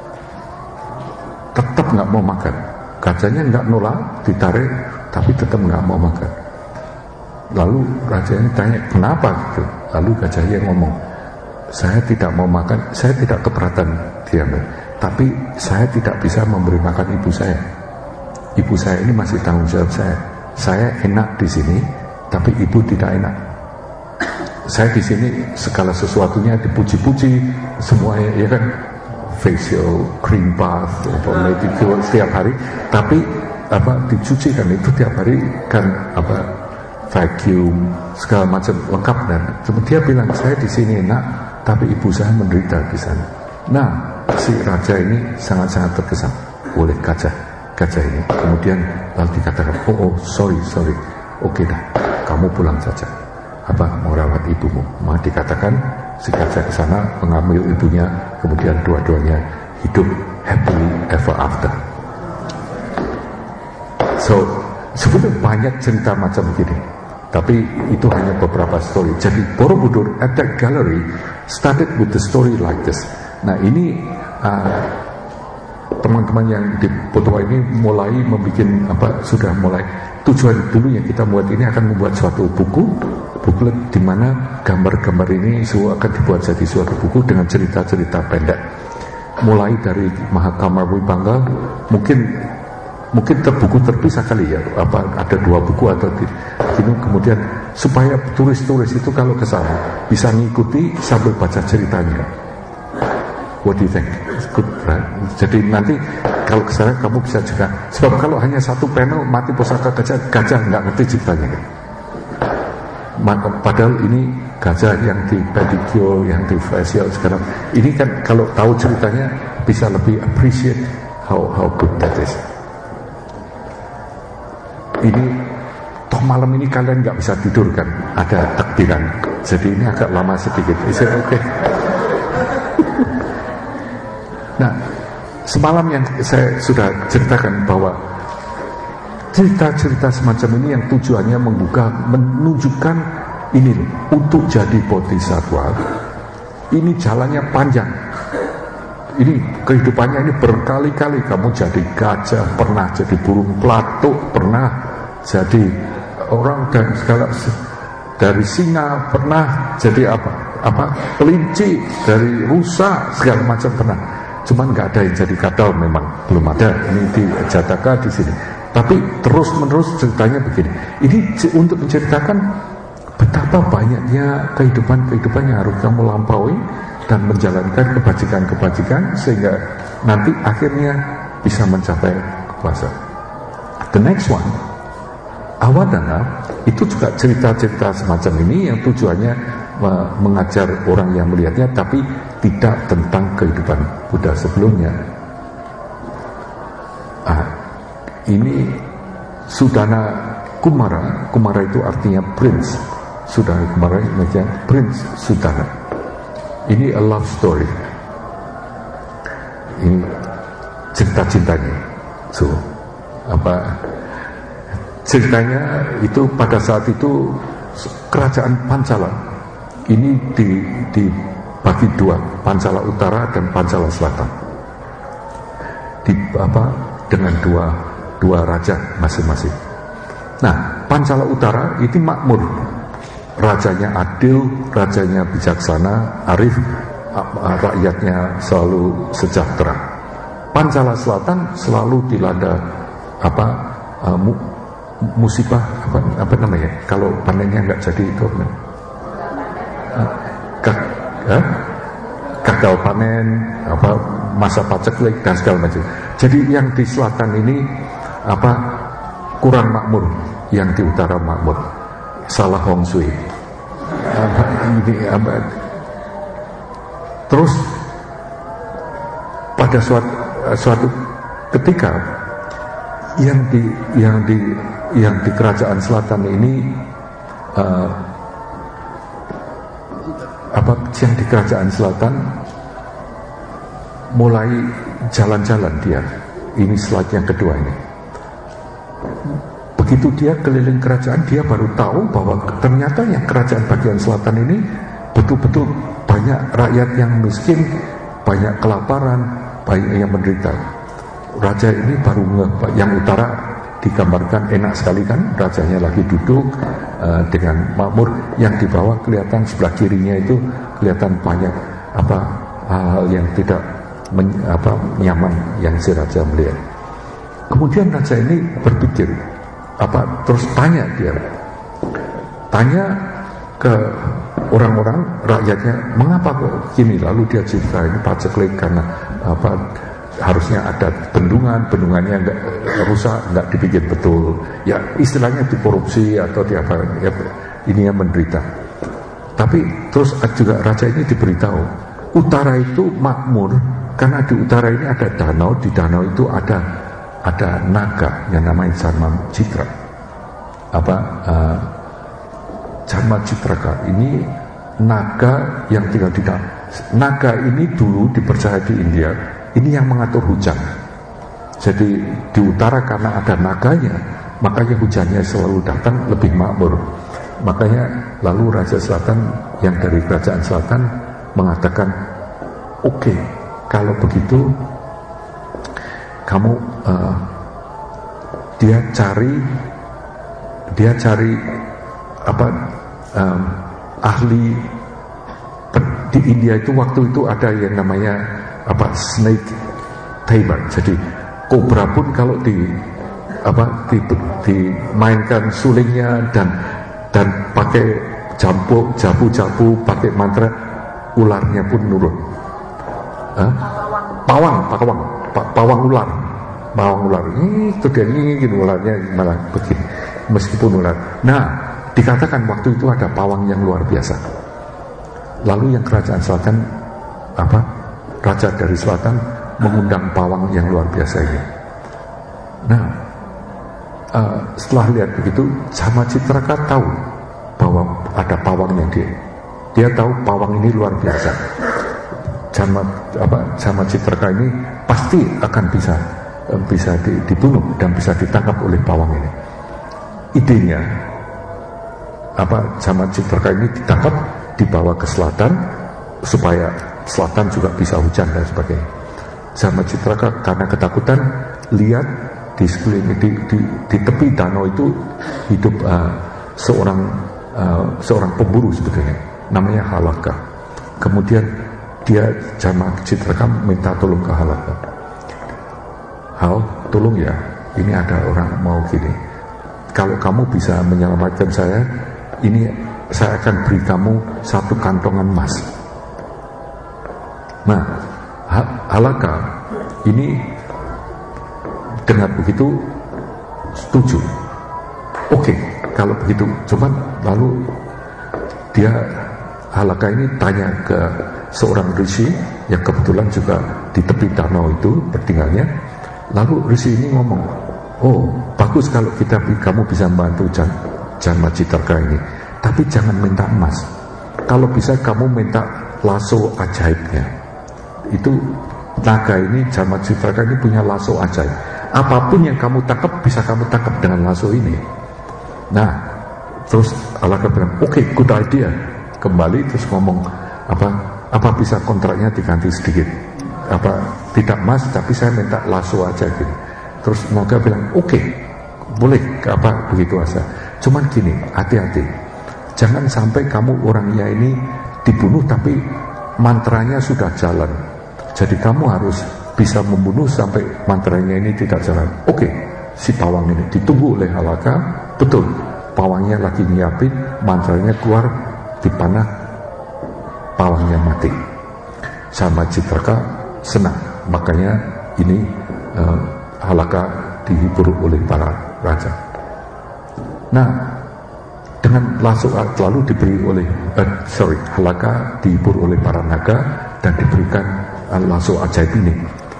Tetap nggak mau makan. Gajahnya nggak nolak, ditarik, tapi tetap nggak mau makan. Lalu rajanya tanya, kenapa gitu? Lalu gajahnya ngomong, saya tidak mau makan, saya tidak keberatan dia, tapi saya tidak bisa memberi makan ibu saya. Ibu saya ini masih tanggung jawab saya. Saya enak di sini, tapi ibu tidak enak. Saya di sini segala sesuatunya dipuji-puji, semuanya ya kan, facial, cream bath, manicure setiap hari, tapi dicuci kan itu tiap hari kan vacuum segala macam lengkap. Dan dia bilang saya di sini enak, tapi ibu saya menderita di sana. Nah, si raja ini sangat-sangat terkesan oleh gajah ini. Kemudian lalu dikatakan, oh sorry, oke dah, kamu pulang saja. Mau rawat ibumu. Maka dikatakan si gajah ke sana mengambil ibunya, kemudian dua-duanya hidup happily ever after. So sebetulnya banyak cerita macam begini, tapi itu hanya beberapa story. Jadi Borobudur at that gallery started with the story like this. Nah ini teman-teman yang di Potowa ini mulai membuat sudah mulai tujuan dulu yang kita buat ini akan membuat suatu buklet di mana gambar-gambar ini semua akan dibuat jadi suatu buku dengan cerita-cerita pendek. Mulai dari Mahakama Wibangga, mungkin buku terpisah kali ya, ada 2 buku atau gitu, kemudian supaya turis-turis itu kalau ke sana bisa ngikuti sambil baca ceritanya. What do you think? It's good, right? Jadi nanti kalau ke sana kamu bisa juga, sebab kalau hanya satu panel mati pusaka gajah nggak ngerti ceritanya kan. Padahal ini gajah yang di pedicure, yang di facial sekarang ini kan kalau tahu ceritanya bisa lebih appreciate how good that is. Ini toh malam ini kalian nggak bisa tidur kan, ada takbiran, jadi ini agak lama sedikit. Is it okay? Nah, semalam yang saya sudah ceritakan bahwa cerita-cerita semacam ini yang tujuannya menunjukkan ini loh, untuk jadi bodhisattva ini jalannya panjang. Ini kehidupannya ini berkali-kali, kamu jadi gajah, pernah jadi burung pelatuk, pernah jadi orang dan segala, dari singa pernah jadi kelinci, dari rusa segala macam pernah. Cuman nggak ada yang jadi kadal, memang belum ada. Ini di Jataka di sini. Tapi terus-menerus ceritanya begini. Ini untuk menceritakan betapa banyaknya kehidupan yang harus kamu lampaui dan menjalankan kebajikan-kebajikan sehingga nanti akhirnya bisa mencapai kekuasaan. The next one, Awadana, itu juga cerita-cerita semacam ini yang tujuannya mengajar orang yang melihatnya, tapi tidak tentang kehidupan Buddha sebelumnya. Ini Sudana Kumara. Kumara itu artinya prince. Sudana Kumara artinya prince Sudana. Ini a love story. Ini cerita-cintanya. So, ceritanya itu pada saat itu kerajaan Pancala ini dibagi 2, Pancala Utara dan Pancala Selatan. Dengan dua raja masing-masing. Nah, Pancala Utara itu makmur. Rajanya adil, rajanya bijaksana, arif, rakyatnya selalu sejahtera. Pancala Selatan selalu dilanda musibah, apa namanya? Kalau panennya nggak jadi itu gagal panen, masa paceklik dan segala macam. Jadi yang di selatan ini kurang makmur, yang di utara makmur. Salah Hong Sui. Terus pada suatu ketika yang di kerajaan selatan ini yang di kerajaan selatan mulai jalan-jalan dia. Ini slide yang kedua ini. Begitu dia keliling kerajaan, dia baru tahu bahwa ternyata yang kerajaan bagian selatan ini betul-betul banyak rakyat yang miskin, banyak kelaparan, banyak yang menderita. Raja ini baru yang utara digambarkan enak sekali kan, rajanya lagi duduk dengan makmur, yang di bawah kelihatan sebelah kirinya itu kelihatan banyak hal yang tidak nyaman yang si raja melihat. Kemudian raja ini berpikir terus tanya ke orang-orang rakyatnya, mengapa kok gini? Lalu dia cerita ini paceklik karena harusnya ada bendungannya nggak rusak, nggak dibikin betul, ya istilahnya dikorupsi atau ini yang menderita. Tapi terus juga raja ini diberitahu utara itu makmur karena di utara ini ada danau, di danau itu ada naga yang namanya Janma Citra. Janma Citraka ini naga yang tinggal di danau. Naga ini dulu dipercaya di India ini yang mengatur hujan. Jadi di utara karena ada naganya, makanya hujannya selalu datang lebih makmur. Makanya lalu Raja Selatan yang dari Kerajaan Selatan mengatakan, oke, kalau begitu kamu dia cari ahli di India itu waktu itu ada yang namanya snake tamer. Jadi kobra pun kalau dimainkan sulingnya dan pakai jabu pakai mantra, ularnya pun nurut. Pawang ular itu dia ini ularnya malah begini meskipun ular. Nah, dikatakan waktu itu ada pawang yang luar biasa. Lalu yang Kerajaan Selatan Raja dari Selatan mengundang pawang yang luar biasa ini. Nah, setelah lihat begitu, Janma Citraka tahu bahwa ada pawang yang dia tahu pawang ini luar biasa. Janma Citraka ini pasti akan bisa dibunuh dan bisa ditangkap oleh pawang ini. Idenya Janma Citraka ini ditangkap, dibawa ke selatan supaya selatan juga bisa hujan dan sebagainya. Janma Citraka karena ketakutan lihat di tepi danau itu hidup seorang pemburu sebetulnya namanya Halaka. Kemudian dia Janma Citraka minta tolong ke Halaka. Tolong ya, ini ada orang mau gini. Kalau kamu bisa menyelamatkan saya, ini saya akan beri kamu 1 kantongan emas. Nah, Halaka ini dengar begitu setuju. Oke, kalau begitu, cuman lalu Halaka ini tanya ke seorang risi yang kebetulan juga di tepi danau itu bertinggalnya. Lalu risi ini ngomong, oh bagus kalau kamu bisa membantu Janma Citraka ini, tapi jangan minta emas. Kalau bisa kamu minta lasso ajaibnya. Itu naga ini, Janma Citraka ini punya lasso ajaib. Apapun yang kamu tangkap bisa kamu tangkap dengan lasso ini. Nah, terus Halaka bilang, oke, good idea. Kembali terus ngomong, apa bisa kontraknya diganti sedikit? Tidak emas, tapi saya minta lasso aja gini. Terus naga bilang, oke, boleh, begitu aja. Cuman gini, hati-hati, jangan sampai kamu orangnya ini dibunuh tapi mantranya sudah jalan. Jadi kamu harus bisa membunuh sampai mantranya ini tidak jalan. Oke, si pawang ini ditunggu oleh Halaka. Betul, pawangnya lagi nyiapin, mantranya keluar, dipanah, pawangnya mati. Janma Citraka senang, makanya ini Halaka dihibur oleh para raja. Nah, dengan lasso lalu diberi oleh Halaka dihibur oleh para naga dan diberikan lasso ajaib ini.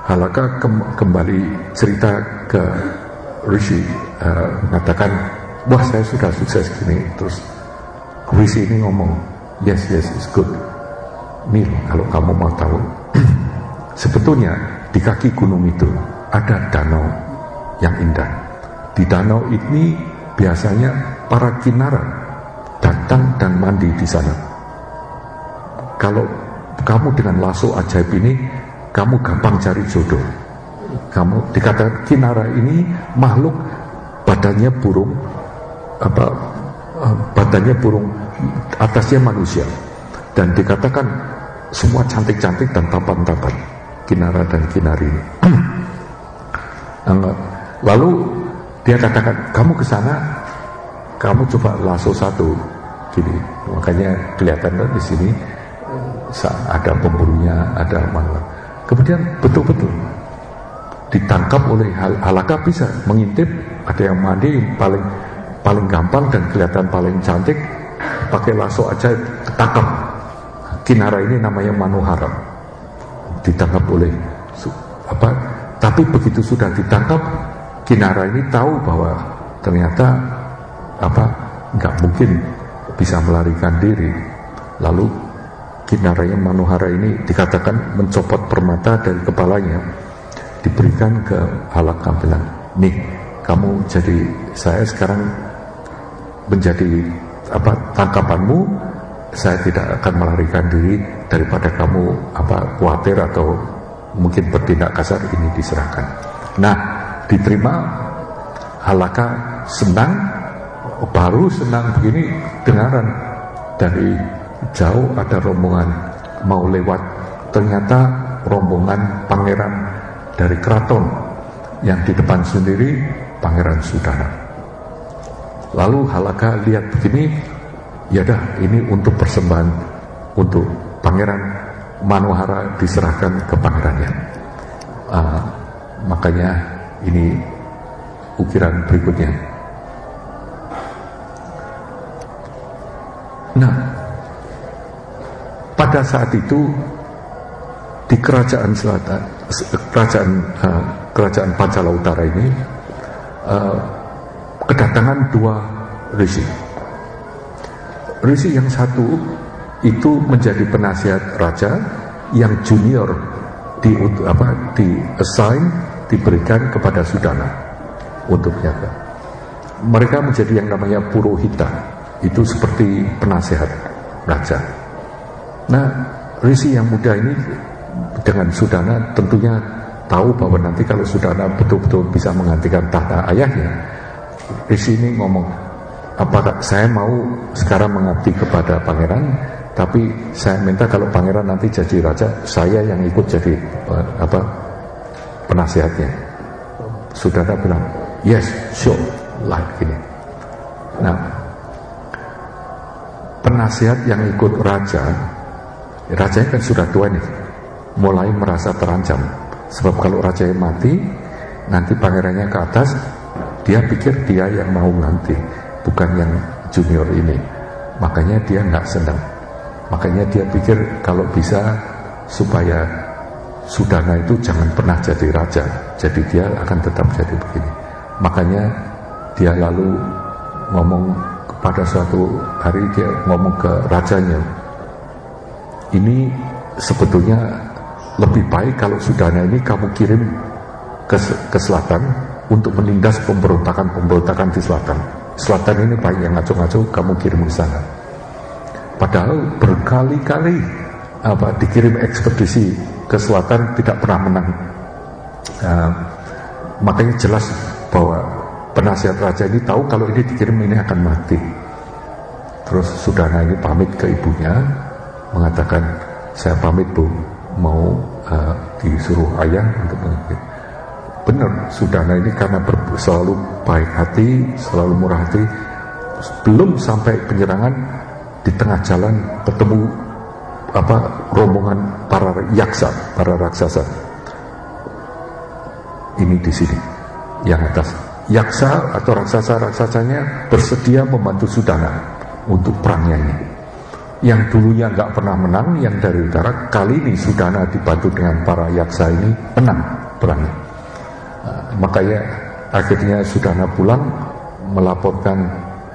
Halaka kembali cerita ke Rishi, mengatakan, wah saya sudah sukses gini. Terus Rishi ini ngomong, yes it's good. Nih kalau kamu mau tahu, sebetulnya di kaki gunung itu ada danau yang indah. Di danau ini biasanya para kinara datang dan mandi di sana. Kalau kamu dengan lasso ajaib ini, kamu gampang cari jodoh. Kamu dikatakan kinara ini makhluk badannya burung, badannya burung, atasnya manusia, dan dikatakan semua cantik-cantik dan tampan-tampan, kinara dan kinari. Lalu dia katakan, kamu ke sana, kamu coba lasso satu, gini. Makanya kelihatan di sini ada pemburunya, ada mana. Kemudian betul-betul ditangkap oleh Halaka, bisa mengintip. Ada yang mandi paling gampang dan kelihatan paling cantik, pakai lasso aja ketangkap. Kinara ini namanya Manohara, ditangkap oleh tapi begitu sudah ditangkap, Kinara ini tahu bahwa ternyata nggak mungkin bisa melarikan diri. Lalu Kinaranya Manohara ini dikatakan mencopot permata dari kepalanya, diberikan ke Halaka, bilang, nih kamu jadi, saya sekarang menjadi tangkapanmu, saya tidak akan melarikan diri daripada kamu khawatir atau mungkin bertindak kasar, ini diserahkan. Nah, diterima. Halaka senang, baru senang begini dengaran dari jauh ada rombongan mau lewat. Ternyata rombongan pangeran dari keraton, yang di depan sendiri Pangeran Sudana. Lalu Halaka lihat begini, ya dah, ini untuk persembahan untuk Pangeran Manohara, diserahkan ke pangerannya. Makanya ini ukiran berikutnya. Nah, pada saat itu di kerajaan selatan, kerajaan Pancala Utara ini kedatangan dua rishi. Rishi yang satu itu menjadi penasihat raja, yang junior diberikan kepada Sudana untuk jaga. Mereka menjadi yang namanya Purohita, itu seperti penasihat raja. Nah, rishi yang muda ini dengan Sudana tentunya tahu bahwa nanti kalau Sudana betul-betul bisa menggantikan tahta ayahnya, rishi ini ngomong, apakah saya mau sekarang mengabdi kepada pangeran, tapi saya minta kalau pangeran nanti jadi raja, saya yang ikut jadi penasihatnya. Sudana bilang, yes, sure, like gini. Nah, penasihat yang ikut raja kan sudah tua nih, mulai merasa terancam. Sebab kalau raja yang mati, nanti pangerannya ke atas, dia pikir dia yang mau nanti, bukan yang junior ini. Makanya dia nggak senang. Makanya dia pikir kalau bisa supaya Sudana itu jangan pernah jadi raja, jadi dia akan tetap jadi begini. Makanya dia lalu ngomong pada suatu hari, dia ngomong ke rajanya, ini sebetulnya lebih baik kalau Sudana ini kamu kirim ke selatan untuk menindas pemberontakan di selatan. Selatan ini banyak yang ngaco-ngaco, kamu kirim ke sana. Padahal berkali-kali dikirim ekspedisi ke selatan tidak pernah menang. Makanya jelas bahwa penasihat raja ini tahu kalau ini dikirim ini akan mati. Terus Sudana ini pamit ke ibunya, mengatakan, saya pamit Bu, mau disuruh ayah untuk mengikuti. Benar, Sudana ini karena selalu baik hati, selalu murah hati. Belum sampai penyerangan, di tengah jalan ketemu rombongan para yaksa, para raksasa. Ini di sini, yang atas. Yaksa atau raksasa-raksasanya bersedia membantu Sudana untuk perangnya ini. yang dulunya nggak pernah menang, yang dari utara, kali ini Sudana dibantu dengan para yaksa ini menang perangnya. Makanya akhirnya Sudana pulang melaporkan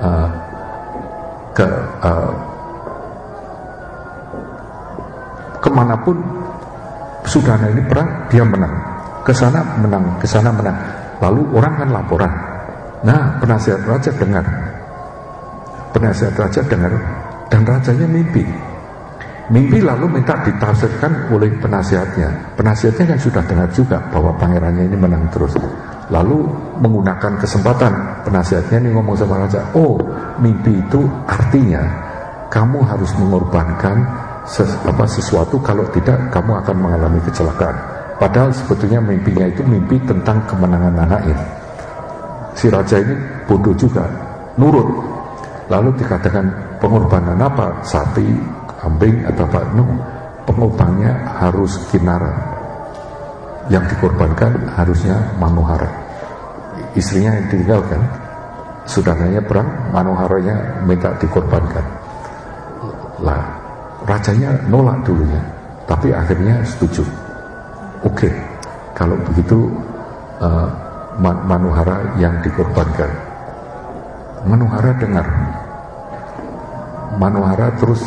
kemanapun Sudana ini perang, dia menang. Kesana menang, kesana menang. Lalu orang kan laporan. Nah, penasihat raja dengar. Penasihat raja dengar, dan rajanya mimpi. Mimpi lalu minta ditafsirkan oleh penasihatnya. Penasihatnya kan sudah dengar juga bahwa pangerannya ini menang terus. Lalu menggunakan kesempatan, penasihatnya ini ngomong sama raja, oh, mimpi itu artinya kamu harus mengorbankan sesuatu, kalau tidak kamu akan mengalami kecelakaan. Padahal sebetulnya mimpinya itu mimpi tentang kemenangan anaknya. Si raja ini bodoh juga, nurut. Lalu dikatakan pengorbanan apa? Sapi, kambing, atau apa? No, pengorbanannya harus Kinara. Yang dikorbankan harusnya Manohara. Istrinya yang ditinggalkan, Sudananya perang, Manoharanya minta dikorbankan. Lah, rajanya nolak dulunya, tapi akhirnya setuju. Oke, kalau begitu Manohara yang dikorbankan. Manohara dengar. Manohara terus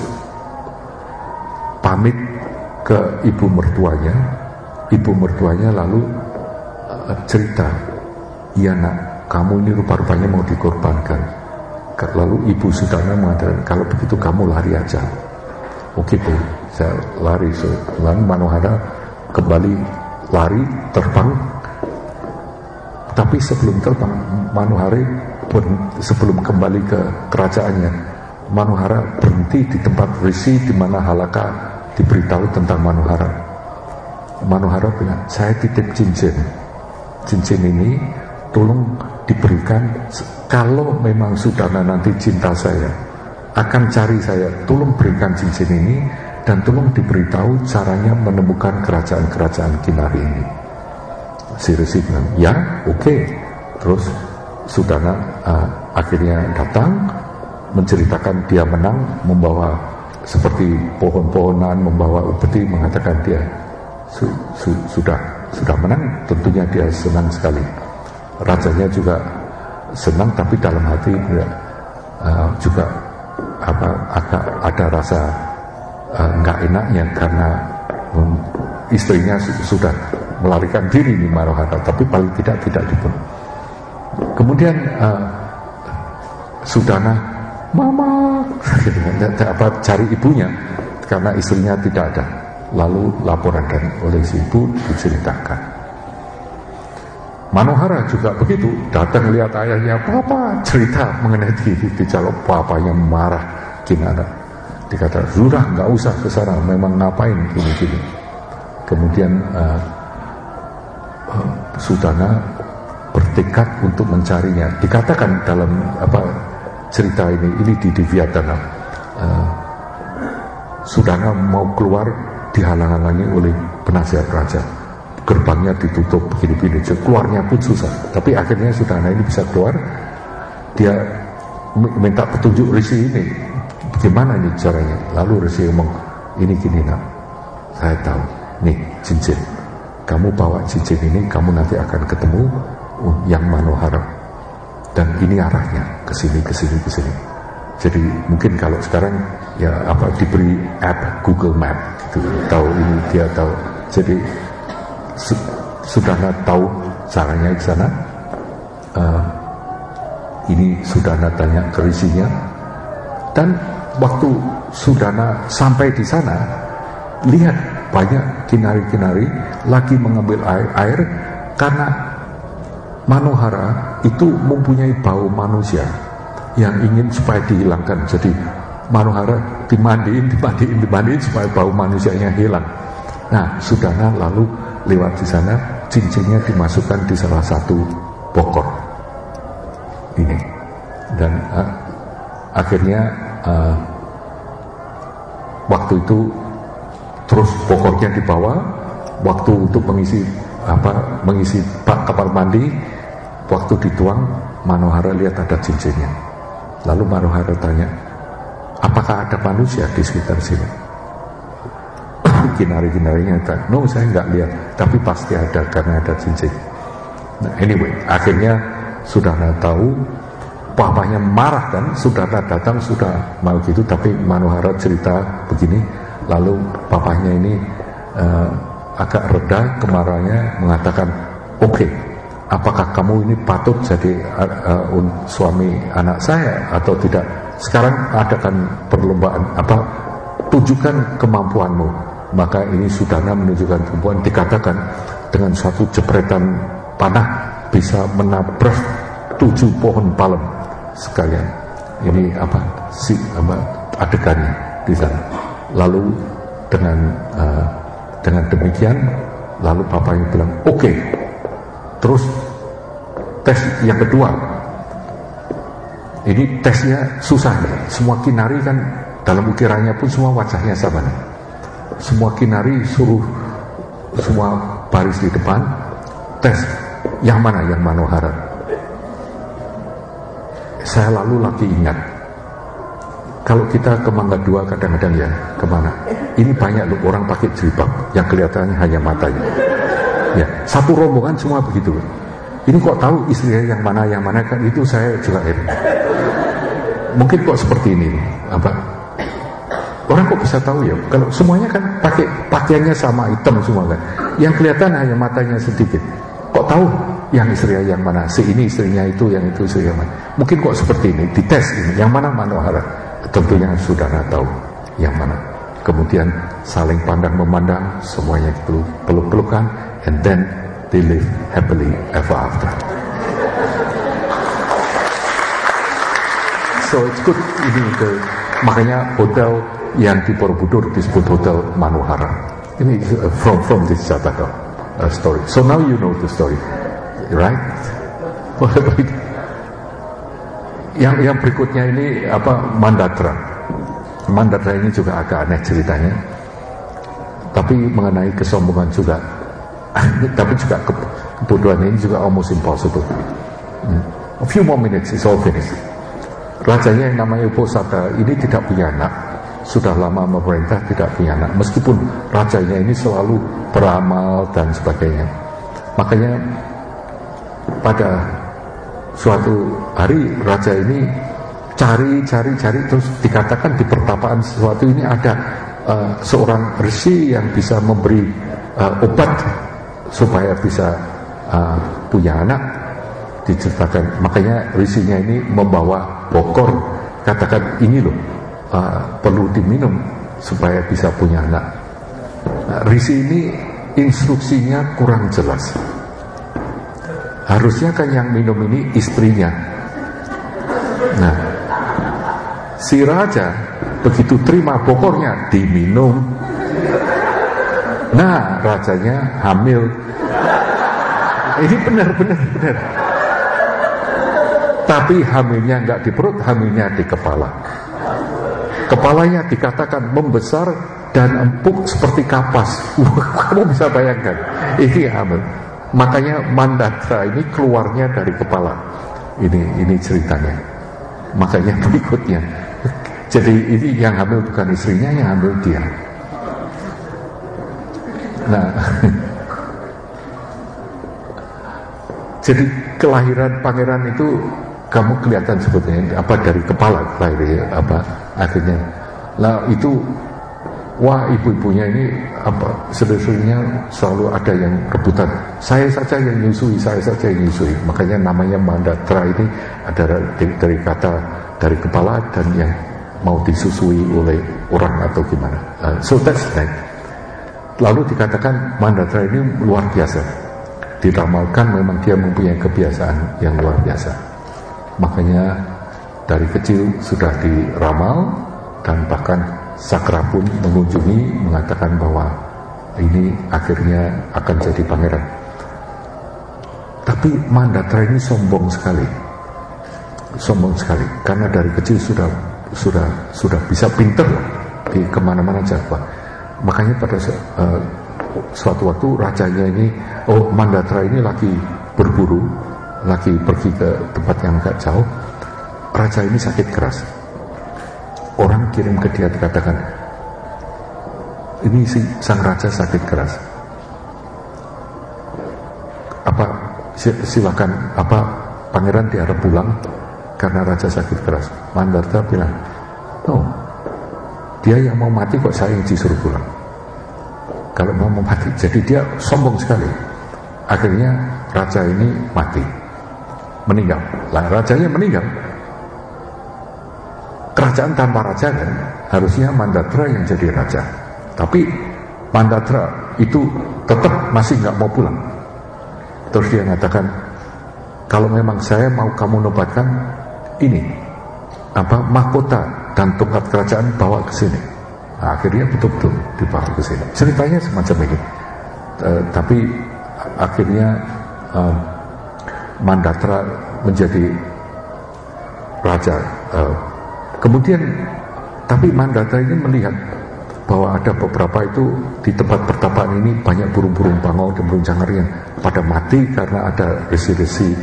pamit ke ibu mertuanya. Ibu mertuanya lalu cerita, iya nak, kamu ini rupa-rupanya mau dikorbankan. Lalu ibu Sudana mengatakan, kalau begitu kamu lari aja. Oke bu, saya lari. Lalu Manohara kembali lari, terbang. Tapi sebelum terbang, Manohara sebelum kembali ke kerajaannya, Manohara berhenti di tempat Rishi di mana Halaka diberitahu tentang Manohara. Manohara bilang, saya titip cincin. Cincin ini tolong diberikan, kalau memang Sudana nanti cinta saya, akan cari saya, tolong berikan cincin ini dan tolong diberitahu caranya menemukan kerajaan-kerajaan Kinari ini. Si Rishi bilang, ya, oke. Terus Sudana akhirnya datang, menceritakan dia menang, membawa seperti pohon-pohonan, membawa upeti, mengatakan dia sudah menang. Tentunya dia senang sekali. Rajanya juga senang, tapi dalam hati juga agak ada rasa nggak enaknya karena istrinya sudah melarikan diri di Manohara, tapi paling tidak dibunuh. Kemudian Sudana, mama, cari ibunya karena istrinya tidak ada. Lalu laporan oleh si ibu diceritakan. Manohara juga begitu, datang lihat ayahnya, papa, cerita mengenai dijaluk, papanya marah, Kinara. Dikata, sudah nggak usah ke sana, memang ngapain gini-gini. Kemudian Sudana bertekad untuk mencarinya. Dikatakan dalam cerita ini di Vietnam, Sudana mau keluar dihalang-halangi oleh penasihat raja. Gerbangnya ditutup begini-begini, keluarnya pun susah. Tapi akhirnya Sudana ini bisa keluar. Dia minta petunjuk Rishi ini, bagaimana ini caranya. Lalu Rishi ngomong, ini gini nak, saya tahu, nih cincin, kamu bawa cincin ini, kamu nanti akan ketemu yang Manohara, dan ini arahnya ke sini. Jadi mungkin kalau sekarang ya diberi app Google Map gitu, tahu ini, dia tahu. Jadi Sudana tahu caranya ke sana. Ini Sudana tanya ke Rishinya, dan waktu Sudana sampai di sana, lihat banyak kinari-kinari lagi mengambil air karena Manohara itu mempunyai bau manusia yang ingin supaya dihilangkan. Jadi Manohara dimandiin supaya bau manusianya hilang. Nah, Sudana lalu lewat di sana, cincinnya dimasukkan di salah satu pokok ini, dan akhirnya waktu itu terus pokoknya dibawa. Waktu untuk mengisi kapal mandi, waktu dituang, Manohara lihat ada cincinnya. Lalu Manohara tanya, apakah ada manusia di sekitar sini? Kinari-kinarinya, no, saya nggak lihat, tapi pasti ada karena ada cincin. Nah, anyway, akhirnya Sudana tahu, papanya marah kan, Sudana datang sudah mau gitu, tapi Manohara cerita begini, lalu papanya ini agak reda kemarahannya, mengatakan, oke, apakah kamu ini patut jadi suami anak saya atau tidak? Sekarang adakan perlombaan, tunjukkan kemampuanmu. Maka ini Sudana menunjukkan kemampuan, dikatakan dengan satu jepretan panah bisa menabrak 7 pohon palem sekalian. Ini adegannya di sana. Lalu dengan demikian, lalu bapaknya bilang, oke. Terus tes yang kedua. Ini tesnya susah nih. Semua kinari kan dalam ukirannya pun semua wajahnya sama nih. Semua kinari suruh semua baris di depan, tes yang mana yang Manohara. Saya lalu lagi ingat, kalau kita ke Mangga 2 kadang-kadang ya kemana, ini banyak loh orang pakai jilbab yang kelihatannya hanya matanya. Ya, satu rombongan semua begitu. Ini kok tahu istrinya yang mana kan, itu saya juga heran. Mungkin kok seperti ini orang kok bisa tahu ya? Kalau semuanya kan pakai pakaiannya sama, hitam semua kan. Yang kelihatan hanya matanya sedikit. Kok tahu yang istrinya yang mana? Si ini istrinya itu, yang itu istrinya yang mana? Mungkin kok seperti ini, dites ini. Yang mana Manohara? Tentunya Sudana tahu yang mana. Kemudian saling pandang memandang, semuanya itu peluk-pelukan, and then they live happily ever after. So it's good ini makanya hotel yang di Borobudur disebut Hotel Manohara. Ini from this Jataka story. So now you know the story, right? Yang berikutnya ini Mandatra. Mandatra ini juga agak aneh ceritanya, tapi mengenai kesombongan juga. Tapi juga kebodohan ini juga almost impossible. A few more minutes, it's all finished. Rajanya yang namanya Uposatha ini tidak punya anak. Sudah lama memerintah, tidak punya anak. Meskipun rajanya ini selalu beramal dan sebagainya. Makanya pada suatu hari raja ini cari terus dikatakan di pertapaan sesuatu ini ada seorang resi yang bisa memberi obat supaya bisa punya anak. Diceritakan, makanya risinya ini membawa bokor, katakan ini loh perlu diminum supaya bisa punya anak. Risi ini instruksinya kurang jelas. Harusnya kan yang minum ini istrinya. Nah, si raja begitu terima bokornya diminum. Nah, rajanya hamil. Ini benar. Tapi hamilnya nggak di perut, hamilnya di kepala. Kepalanya dikatakan membesar dan empuk seperti kapas. Kamu bisa bayangkan, ini hamil. Makanya Mandatra ini keluarnya dari kepala. Ini ceritanya. Makanya berikutnya. Jadi ini yang hamil bukan istrinya, yang hamil dia. Nah, jadi kelahiran pangeran itu kamu kelihatan sebetulnya dari kepala lahirnya akhirnya. Lah itu ibu-ibunya ini saudara-saudaranya selalu ada yang rebutan. Saya saja yang nyusui. Makanya namanya Mandatra ini ada dari kata dari kepala dan yang mau disusui oleh orang atau gimana. So that's right. Lalu dikatakan Mandatra ini luar biasa. Diramalkan memang dia mempunyai kebiasaan yang luar biasa. Makanya dari kecil sudah diramal dan bahkan Sakra pun mengunjungi mengatakan bahwa ini akhirnya akan jadi pangeran. Tapi Mandatra ini sombong sekali karena dari kecil sudah bisa pinter lah di kemana-mana Jawa. Makanya pada suatu waktu rajanya ini, Mandatra ini lagi berburu, lagi pergi ke tempat yang agak jauh. Raja ini sakit keras. orang kirim ke dia dikatakan, ini si sang raja sakit keras, apa silakan, apa pangeran diharap pulang karena raja sakit keras. Mandarta bilang, no, dia yang mau mati kok saya yang disuruh pulang. Kalau mau mati, jadi dia sombong sekali. Akhirnya raja ini mati, meninggal. Lah rajanya meninggal. Kerajaan tanpa raja kan, harusnya Mandatra yang jadi raja. Tapi Mandatra itu tetap masih nggak mau pulang. Terus dia mengatakan, kalau memang saya mau kamu nobatkan ini, apa mahkota dan tongkat kerajaan bawa ke sini. Nah, akhirnya betul-betul dibawa ke sini. Ceritanya semacam ini. Tapi akhirnya Mandatra menjadi raja. Kemudian tapi Mandatra ini melihat bahwa ada beberapa itu di tempat pertapaan ini banyak burung-burung bangau dan burung cangar yang pada mati karena ada risi-risi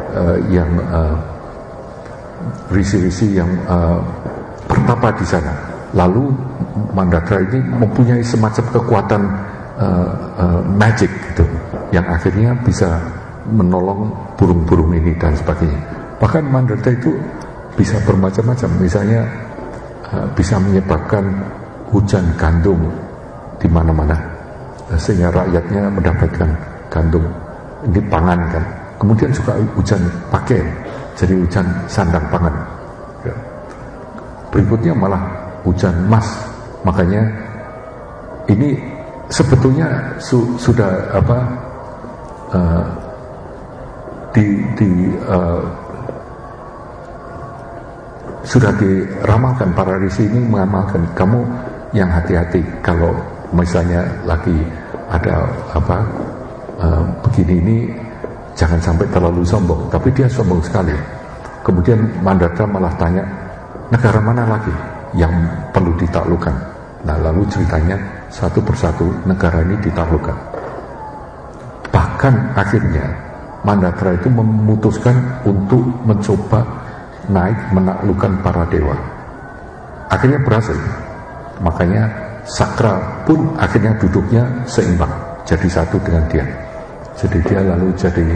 yang bertapa di sana. Lalu Mandatra ini mempunyai semacam kekuatan magic gitu, yang akhirnya bisa menolong burung-burung ini dan sebagainya. Bahkan Mandatra itu bisa bermacam-macam, misalnya bisa menyebabkan hujan gandum di mana-mana sehingga rakyatnya mendapatkan gandum, ini pangan kan. Kemudian juga hujan pakaian, jadi hujan sandang pangan. Berikutnya malah hujan emas. Makanya ini sebetulnya sudah apa sudah diramalkan. Para risi ini mengamalkan, kamu yang hati-hati kalau misalnya lagi ada apa begini ini, jangan sampai terlalu sombong. Tapi dia sombong sekali. Kemudian Mandatra malah tanya, negara mana lagi yang perlu ditaklukkan? Nah, lalu ceritanya satu persatu negara ini ditaklukkan. Bahkan akhirnya Mandatra itu memutuskan untuk mencoba naik menaklukkan para dewa. Akhirnya berhasil. Makanya Sakra pun akhirnya duduknya seimbang, jadi satu dengan dia. Jadi dia lalu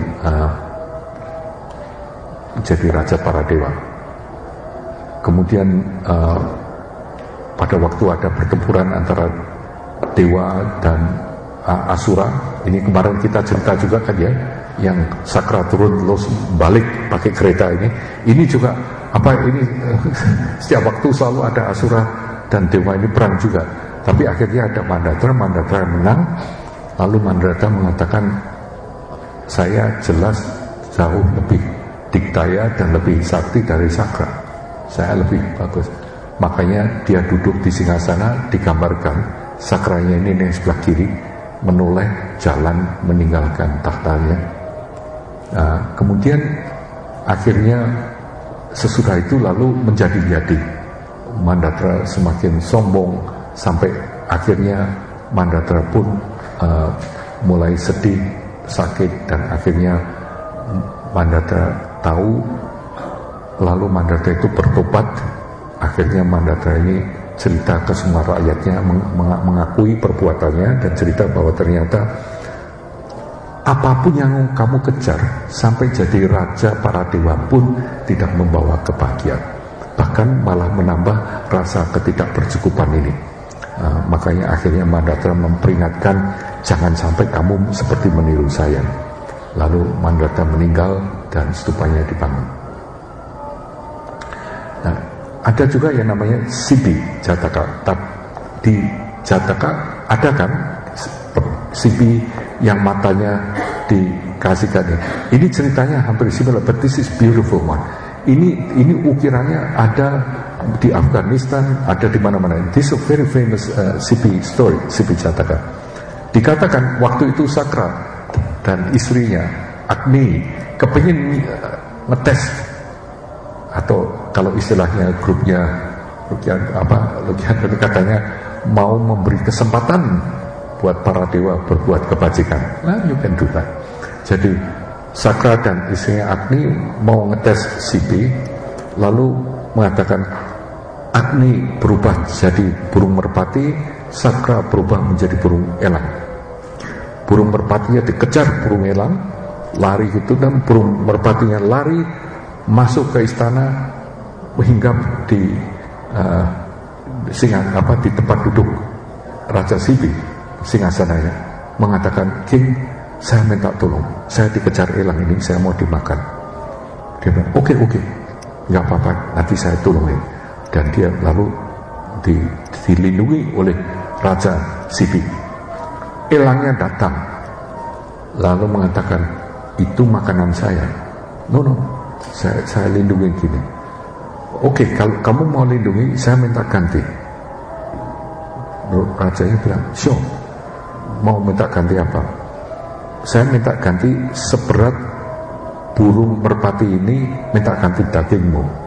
jadi raja para dewa. Kemudian pada waktu ada pertempuran antara dewa dan Asura, ini kemarin kita cerita juga kan ya, yang Sakra turun terus balik pakai kereta ini juga apa ini setiap waktu selalu ada Asura dan dewa ini perang juga. Tapi akhirnya ada Mandatra menang. Lalu Mandatra mengatakan, saya jelas jauh lebih dikdaya dan lebih sakti dari Sakra, saya lebih bagus. Makanya dia duduk di singgasana, digambarkan Sakranya ini yang sebelah kiri menoleh jalan meninggalkan tahtanya. Nah, kemudian akhirnya sesudah itu lalu menjadi-jadi. Mandatra semakin sombong sampai akhirnya Mandatra pun mulai sedih, sakit, dan akhirnya Mandatra tahu. Lalu Mandatra itu bertobat. Akhirnya Mandatra ini cerita ke semua rakyatnya, mengakui perbuatannya dan cerita bahwa ternyata apapun yang kamu kejar sampai jadi raja para dewa pun tidak membawa kebahagiaan, bahkan malah menambah rasa ketidakbercukupan ini. Makanya akhirnya Mandatra memperingatkan, jangan sampai kamu seperti meniru saya. Lalu Mandatra meninggal dan stupanya dibangun. Nah, ada juga yang namanya Sibi Jataka. Di Jataka ada kan Sibi yang matanya dikasihkan. Ini ceritanya hampir similar, but this is beautiful one. Ini ukirannya ada di Afghanistan, ada di mana-mana. This is a very famous Sibi story, Sibi Jataka. Dikatakan waktu itu Sakra dan istrinya Agni kepingin ngetes, atau kalau istilahnya grupnya katanya mau memberi kesempatan buat para dewa berbuat kebajikan. Nah, you can do that. Jadi Sakra dan istrinya Agni mau ngetes Sibi, lalu mengatakan, Agni berubah jadi burung merpati, Sakra berubah menjadi burung elang. Burung merpatinya dikejar burung elang, lari gitu, dan burung merpatinya lari masuk ke istana, hinggap di di tempat duduk Raja Sibi, singgasananya, mengatakan, King, saya minta tolong, saya dikejar elang ini, saya mau dimakan. Dia bilang, oke, nggak apa-apa, nanti saya tolongin. Dan dia lalu dilindungi oleh Raja Sibi. Elangnya datang, lalu mengatakan, itu makanan saya. No, saya lindungi gini. Oke, kalau kamu mau lindungi, saya minta ganti. Rajanya bilang, sure, mau minta ganti apa? Saya minta ganti seberat burung merpati ini, minta ganti dagingmu.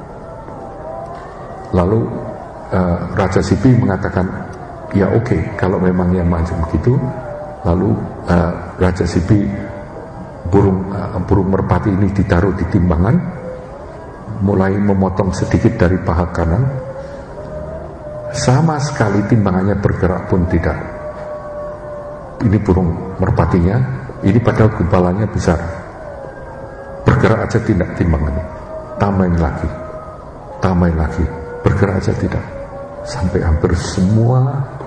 Lalu Raja Sibi mengatakan, ya oke, kalau memang yang macam begitu. Lalu Raja Sibi, burung merpati ini ditaruh di timbangan, mulai memotong sedikit dari paha kanan. Sama sekali timbangannya bergerak pun tidak. Ini burung merpatinya, ini padahal gumpalannya besar, bergerak aja tidak timbangannya. Tambahin lagi, bergerak aja tidak, sampai hampir semua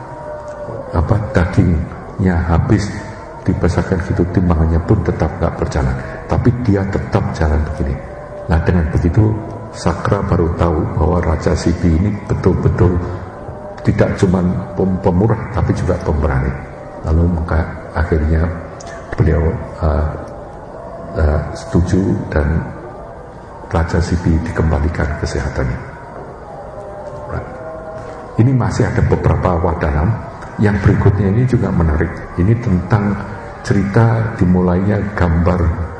dagingnya habis dibesarkan gitu, timbangannya pun tetap nggak berjalan, tapi dia tetap jalan begini. Nah, dengan begitu Sakra baru tahu bahwa Raja Sibi ini betul-betul tidak cuma pemurah tapi juga pemberani. Lalu maka akhirnya beliau setuju dan Raja Sibi dikembalikan kesehatannya. Ini masih ada beberapa wadanan. Yang berikutnya ini juga menarik. Ini tentang cerita dimulainya gambar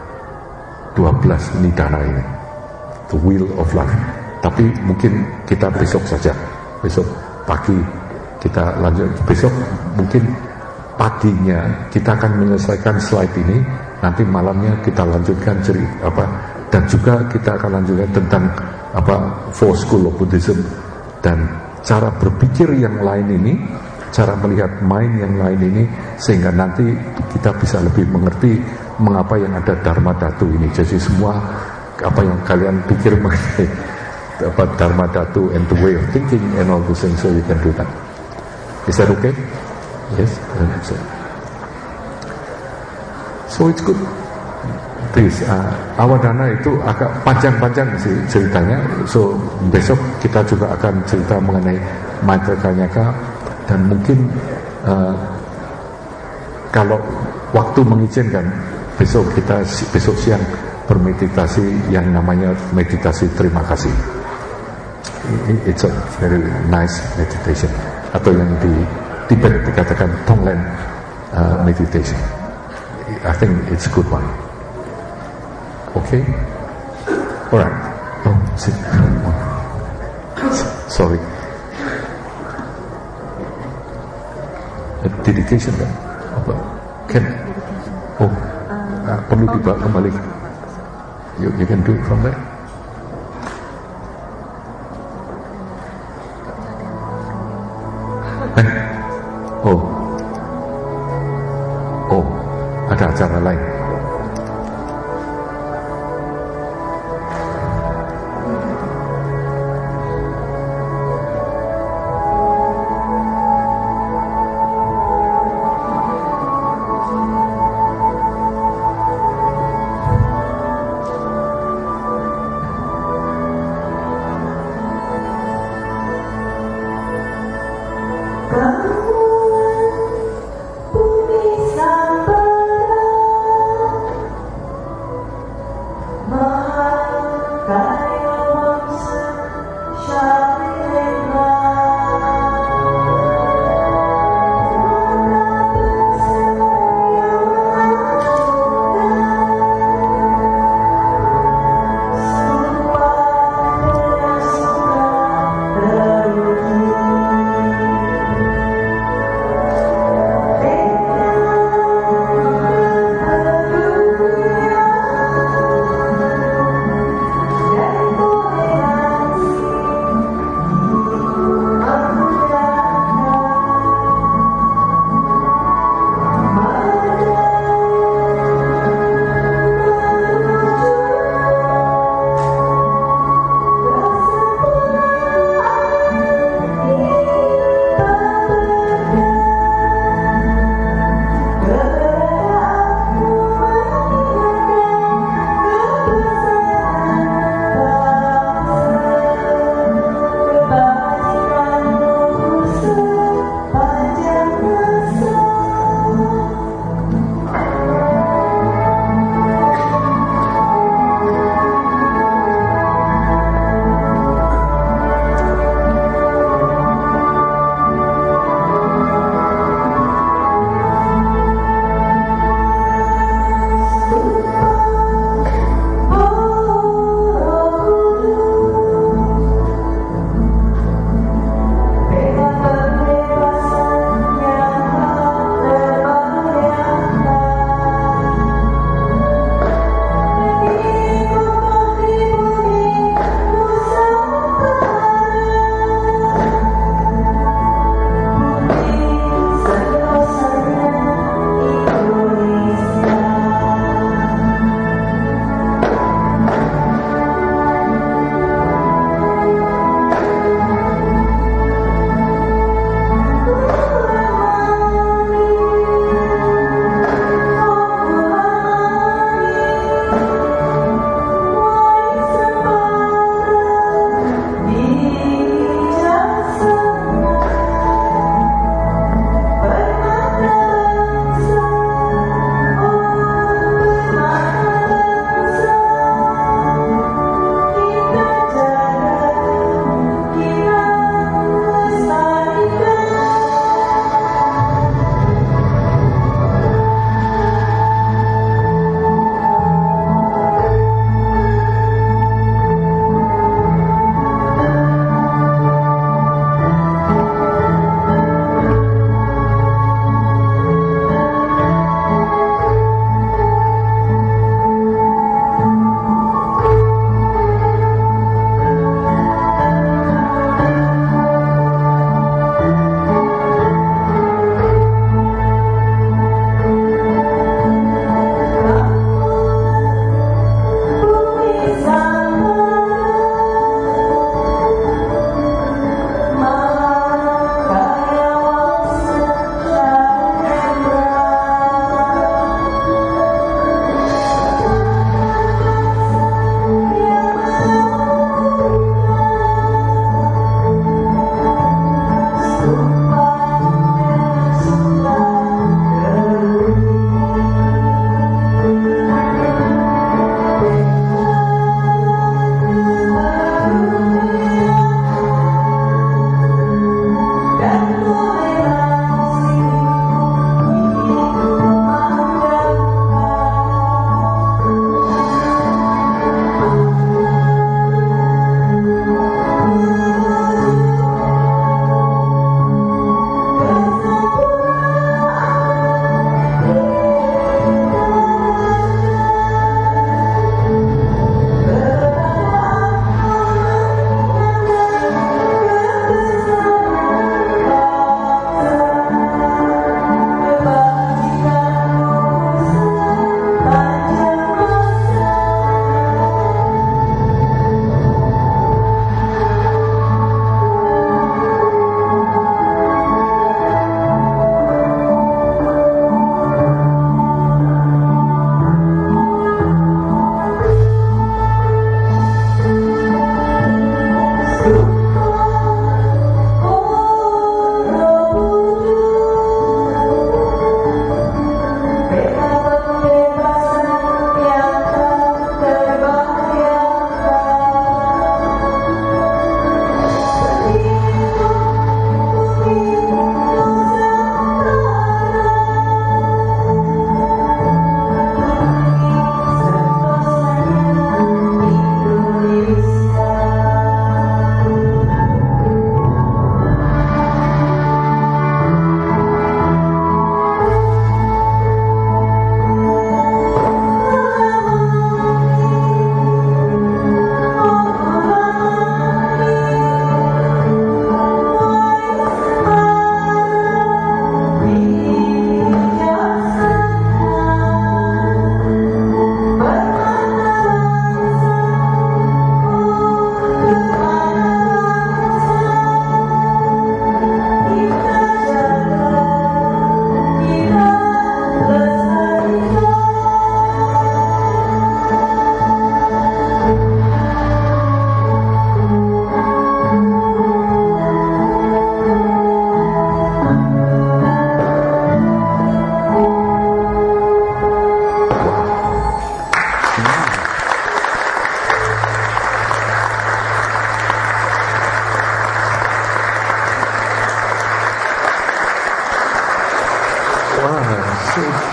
12 nidana ini, The Wheel of Life. Tapi mungkin kita besok saja, besok pagi kita lanjut. Besok mungkin paginya kita akan menyelesaikan slide ini. Nanti malamnya kita lanjutkan cerita dan juga kita akan lanjutkan tentang Four School of Buddhism dan cara berpikir yang lain ini, cara melihat mind yang lain ini, sehingga nanti kita bisa lebih mengerti mengapa yang ada Dharma Dhatu ini. Jadi semua apa yang kalian pikir mengenai Dharma Dhatu and the way of thinking and all those things, so you can do that. Is that okay? Yes. So it's good. Please, Awadana itu agak panjang-panjang sih ceritanya. So besok kita juga akan cerita mengenai Maitreya Kanyaka, dan mungkin kalau waktu mengizinkan besok siang bermeditasi yang namanya meditasi terima kasih. It's a very nice meditation, atau yang di Tibet dikatakan Tonglen meditation. I think it's a good one. Okay? Alright. Oh, sorry. Dedication kan? Apa? Perlu dibawa kembali. You can do it from there. Ada acara lain.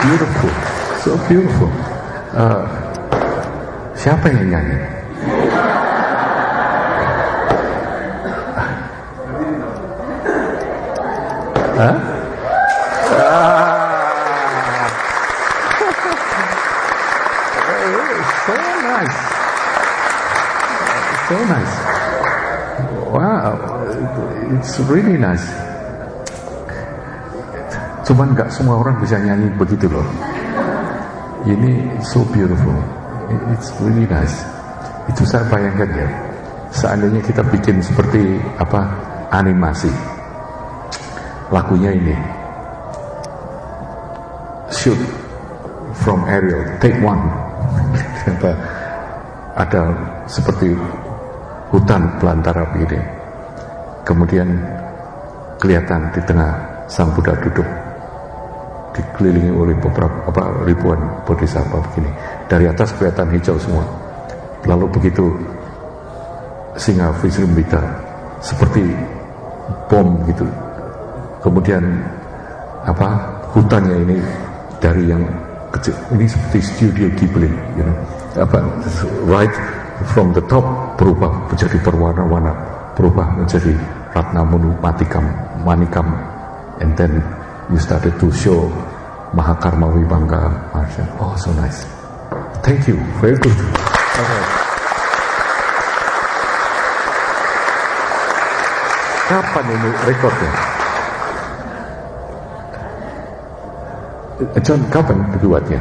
beautiful, so beautiful. Siapa yang nyanyi? Hah? So nice. So nice. Wow, it's really nice. Cuman nggak semua orang bisa nyanyi begitu loh. Ini so beautiful. It's really nice. Itu saya bayangkan ya. Seandainya kita bikin seperti apa animasi. Lagunya ini. Shoot from aerial, take one. Ada seperti hutan belantara begini. Kemudian kelihatan di tengah Sang Buddha duduk dikelilingi oleh beberapa ribuan bodhisattva begini. Dari atas kelihatan hijau semua. Lalu begitu singa Visrimbita seperti bom gitu. Kemudian hutannya ini dari yang kecil, ini seperti studio Ghibli, you know, right from the top berubah menjadi berwarna-warna, berubah menjadi ratna manikam, and then you started to show Mahakarma Vibhanga. Oh, so nice. Thank you, very good. Okay. Kapan ini rekornya? John, kapan dibuatnya?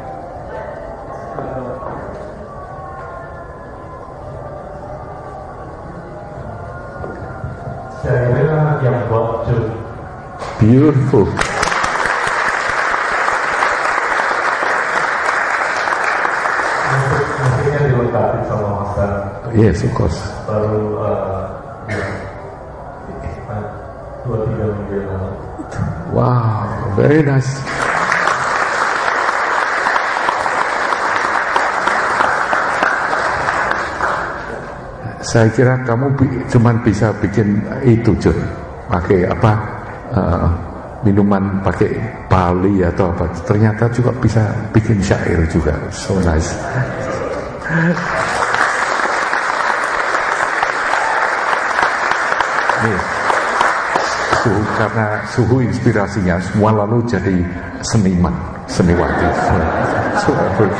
Saya kira yang buat John. Beautiful. Musiknya dilengkapi sama Master. Yes, of course. Baru 2-3 minggu yang lalu. Wow, very nice. Saya kira kamu cuma bisa bikin itu, John. Pakai minuman pakai Bali atau apa. Ternyata juga bisa bikin syair juga. So nice. Nih, karena suhu inspirasinya semua lalu jadi seniman. So,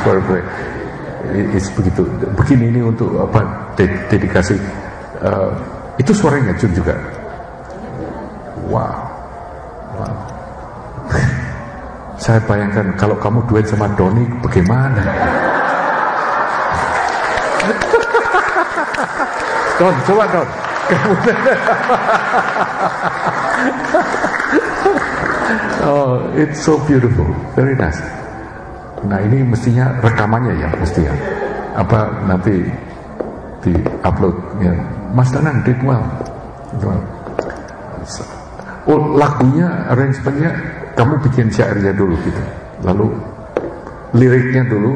it's begitu. Begini ini untuk dedikasi. Itu suaranya Jun juga. Wow. Saya bayangkan kalau kamu duet sama Doni bagaimana? Don, coba Don. Oh, it's so beautiful, very nice. Nah ini mestinya rekamannya ya, mestinya. Nanti di upload ya. Mas Danang did well. Oh, lagunya, arrangementnya kamu bikin syairnya dulu gitu. Lalu liriknya dulu.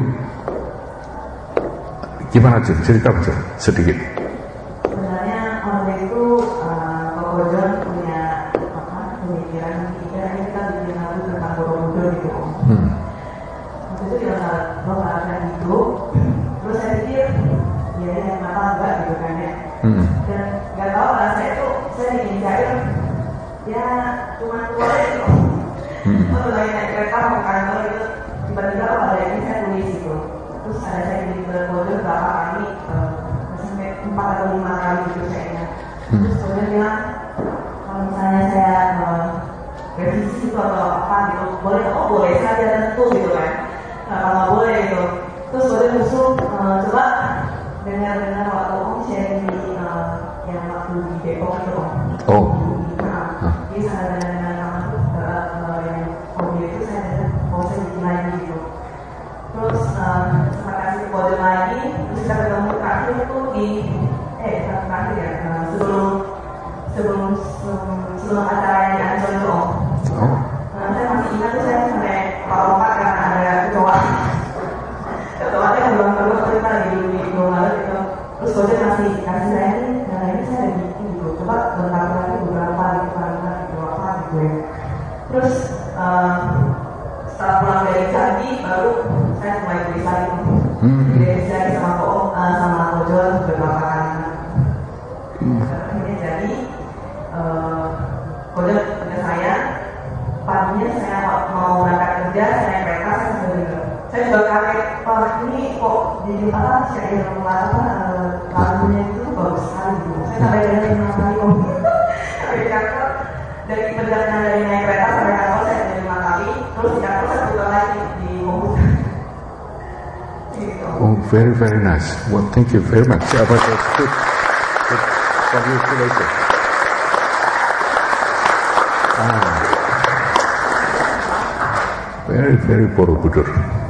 Gimana Jun? Cerita Jun sedikit. Sebenarnya waktu itu Pak John punya pemikiran kita bikin lagu tentang Borobudur gitu. Waktu itu dia mengatakan itu, terus saya pikir ya kenapa enggak gitu kan ya. Dan nggak tahu lah saya bikin syair ya cuma keluar itu. Waktu lagi naik kereta mau kantor itu tiba-tiba ada ini saya tulis itu. Terus ada saya di Borobudur berapa kali sampai 4 atau 5 kali gitu saya ingat. Terus kemudian bilang kalau misalnya saya revisi itu atau apa gitu boleh saja tentu gitu kan. Kalau boleh gitu. Terus kemudian musuh coba dengar waktu sharing di yang waktu di Depok itu. Oh. Di sana dengan yang audio itu saya bikin lagi gitu. Terus terima kasih kode lagi. Terus kita ketemu terakhir itu di terakhir ya sebelum acara yang di Ancol itu Om. Saya masih ingat tuh saya sampai lompat karena ada ketuanya yang belum terus cerita di rumah gitu. Terus kode kasih saya ini saya ada bikin gitu. Coba bentar lagi beberapa gitu gitu ya. Terus setelah pulang dari kerja, saya naik kereta, saya sambil dengar. Saya juga kaget, wah ini kok jadi saya lagunya itu bagus sekali gitu. Saya sampai dengerin 5 kali sampai di kantor, dari perjalanan dari naik kereta sampai kantor saya dengerin 5 kali, terus di kantor saya putar lagi di komputer. Gitu. Oh, very nice. Well, thank you very much. Good. Congratulations. Very Borobudur.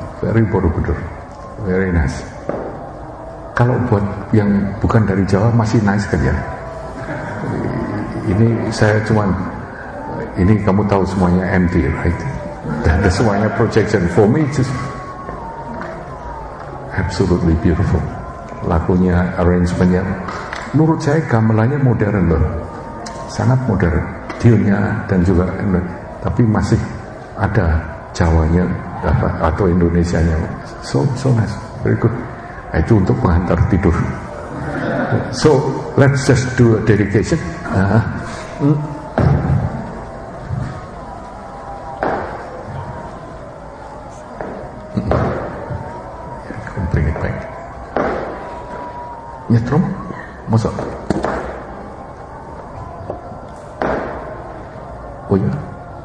Very nice. Kalau buat yang bukan dari Jawa masih nice kan ya? Ini saya ini kamu tahu semuanya empty, right? Dan semuanya projection. For me just absolutely beautiful. Lagunya, arrangementnya, menurut saya gamelannya modern loh, sangat modern. Tune-nya dan juga, tapi masih ada Jawanya atau Indonesianya. So nice, very good. Itu untuk pengantar tidur. So let's just do a dedication. Bring it back. Nyetrum, masa? Oh ya.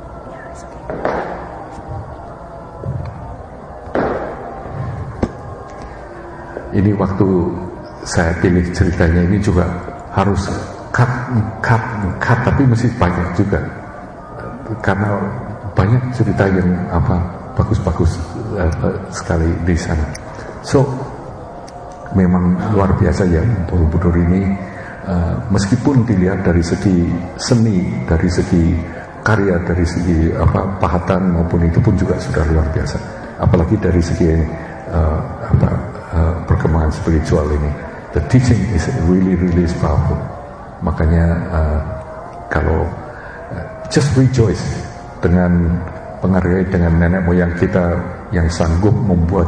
Ini waktu saya pilih ceritanya ini juga harus cut, tapi mesti banyak juga karena banyak cerita yang bagus-bagus sekali di sana. So memang luar biasa ya Borobudur ini, meskipun dilihat dari segi seni, dari segi karya, dari segi pahatan maupun itu pun juga sudah luar biasa. Apalagi dari segi perkembangan spiritual ini, the teaching is really powerful. Makanya kalau just rejoice dengan penghargai dengan nenek moyang kita yang sanggup membuat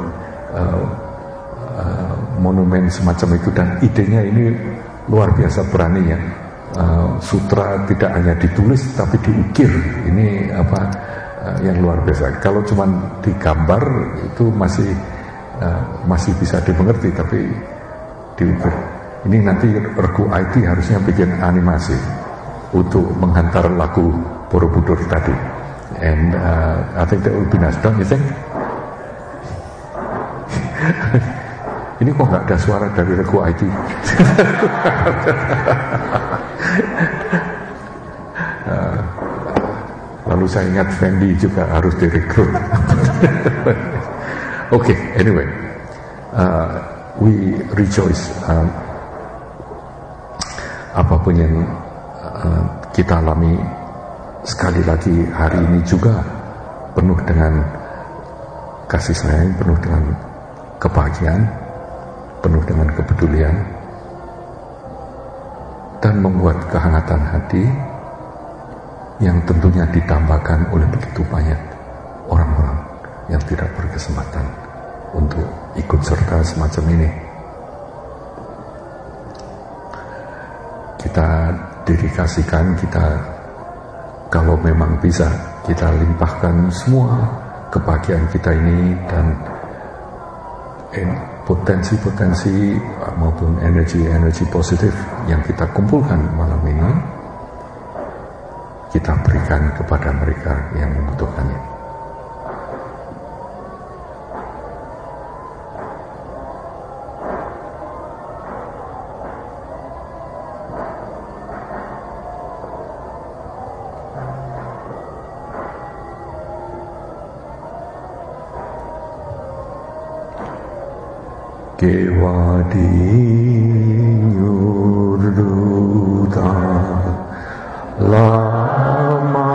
monumen semacam itu, dan idenya ini luar biasa beraninya. Sutra tidak hanya ditulis tapi diukir, ini yang luar biasa. Kalau cuma digambar itu masih bisa dimengerti, tapi diukir. Ini nanti Regu IT harusnya bikin animasi untuk menghantar lagu Borobudur tadi. And I think that will be nice, don't you think? Ini kok nggak ada suara dari Regu IT? Lalu saya ingat Fendi juga harus direkrut. Okay, anyway, we rejoice. Apapun yang kita alami, sekali lagi hari ini juga penuh dengan kasih sayang, penuh dengan kebahagiaan, penuh dengan kepedulian, dan membuat kehangatan hati yang tentunya ditambahkan oleh begitu banyak orang-orang yang tidak berkesempatan untuk ikut serta semacam ini. Kita dedikasikan, kalau memang bisa, kita limpahkan semua kebahagiaan kita ini dan potensi-potensi maupun energi positif yang kita kumpulkan malam ini, kita berikan kepada mereka yang membutuhkannya. Kewadi nyurduta lama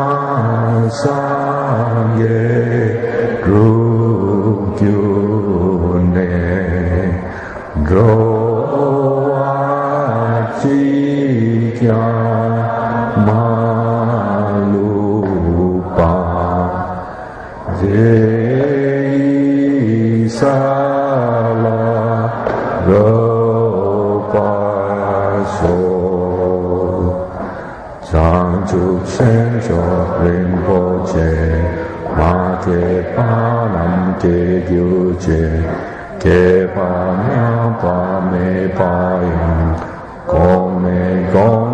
sangye rukyune droacikya malupa 장축생조 림보제 마게파남 개교제 개파냐 파메파영 고메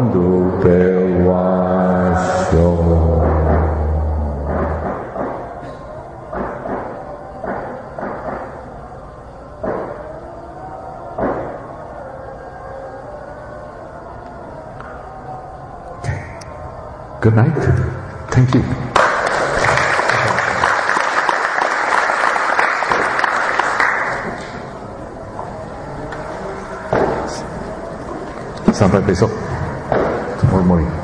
건두배와쇼. Good night. Thank you. Sampai besok. Tomorrow morning.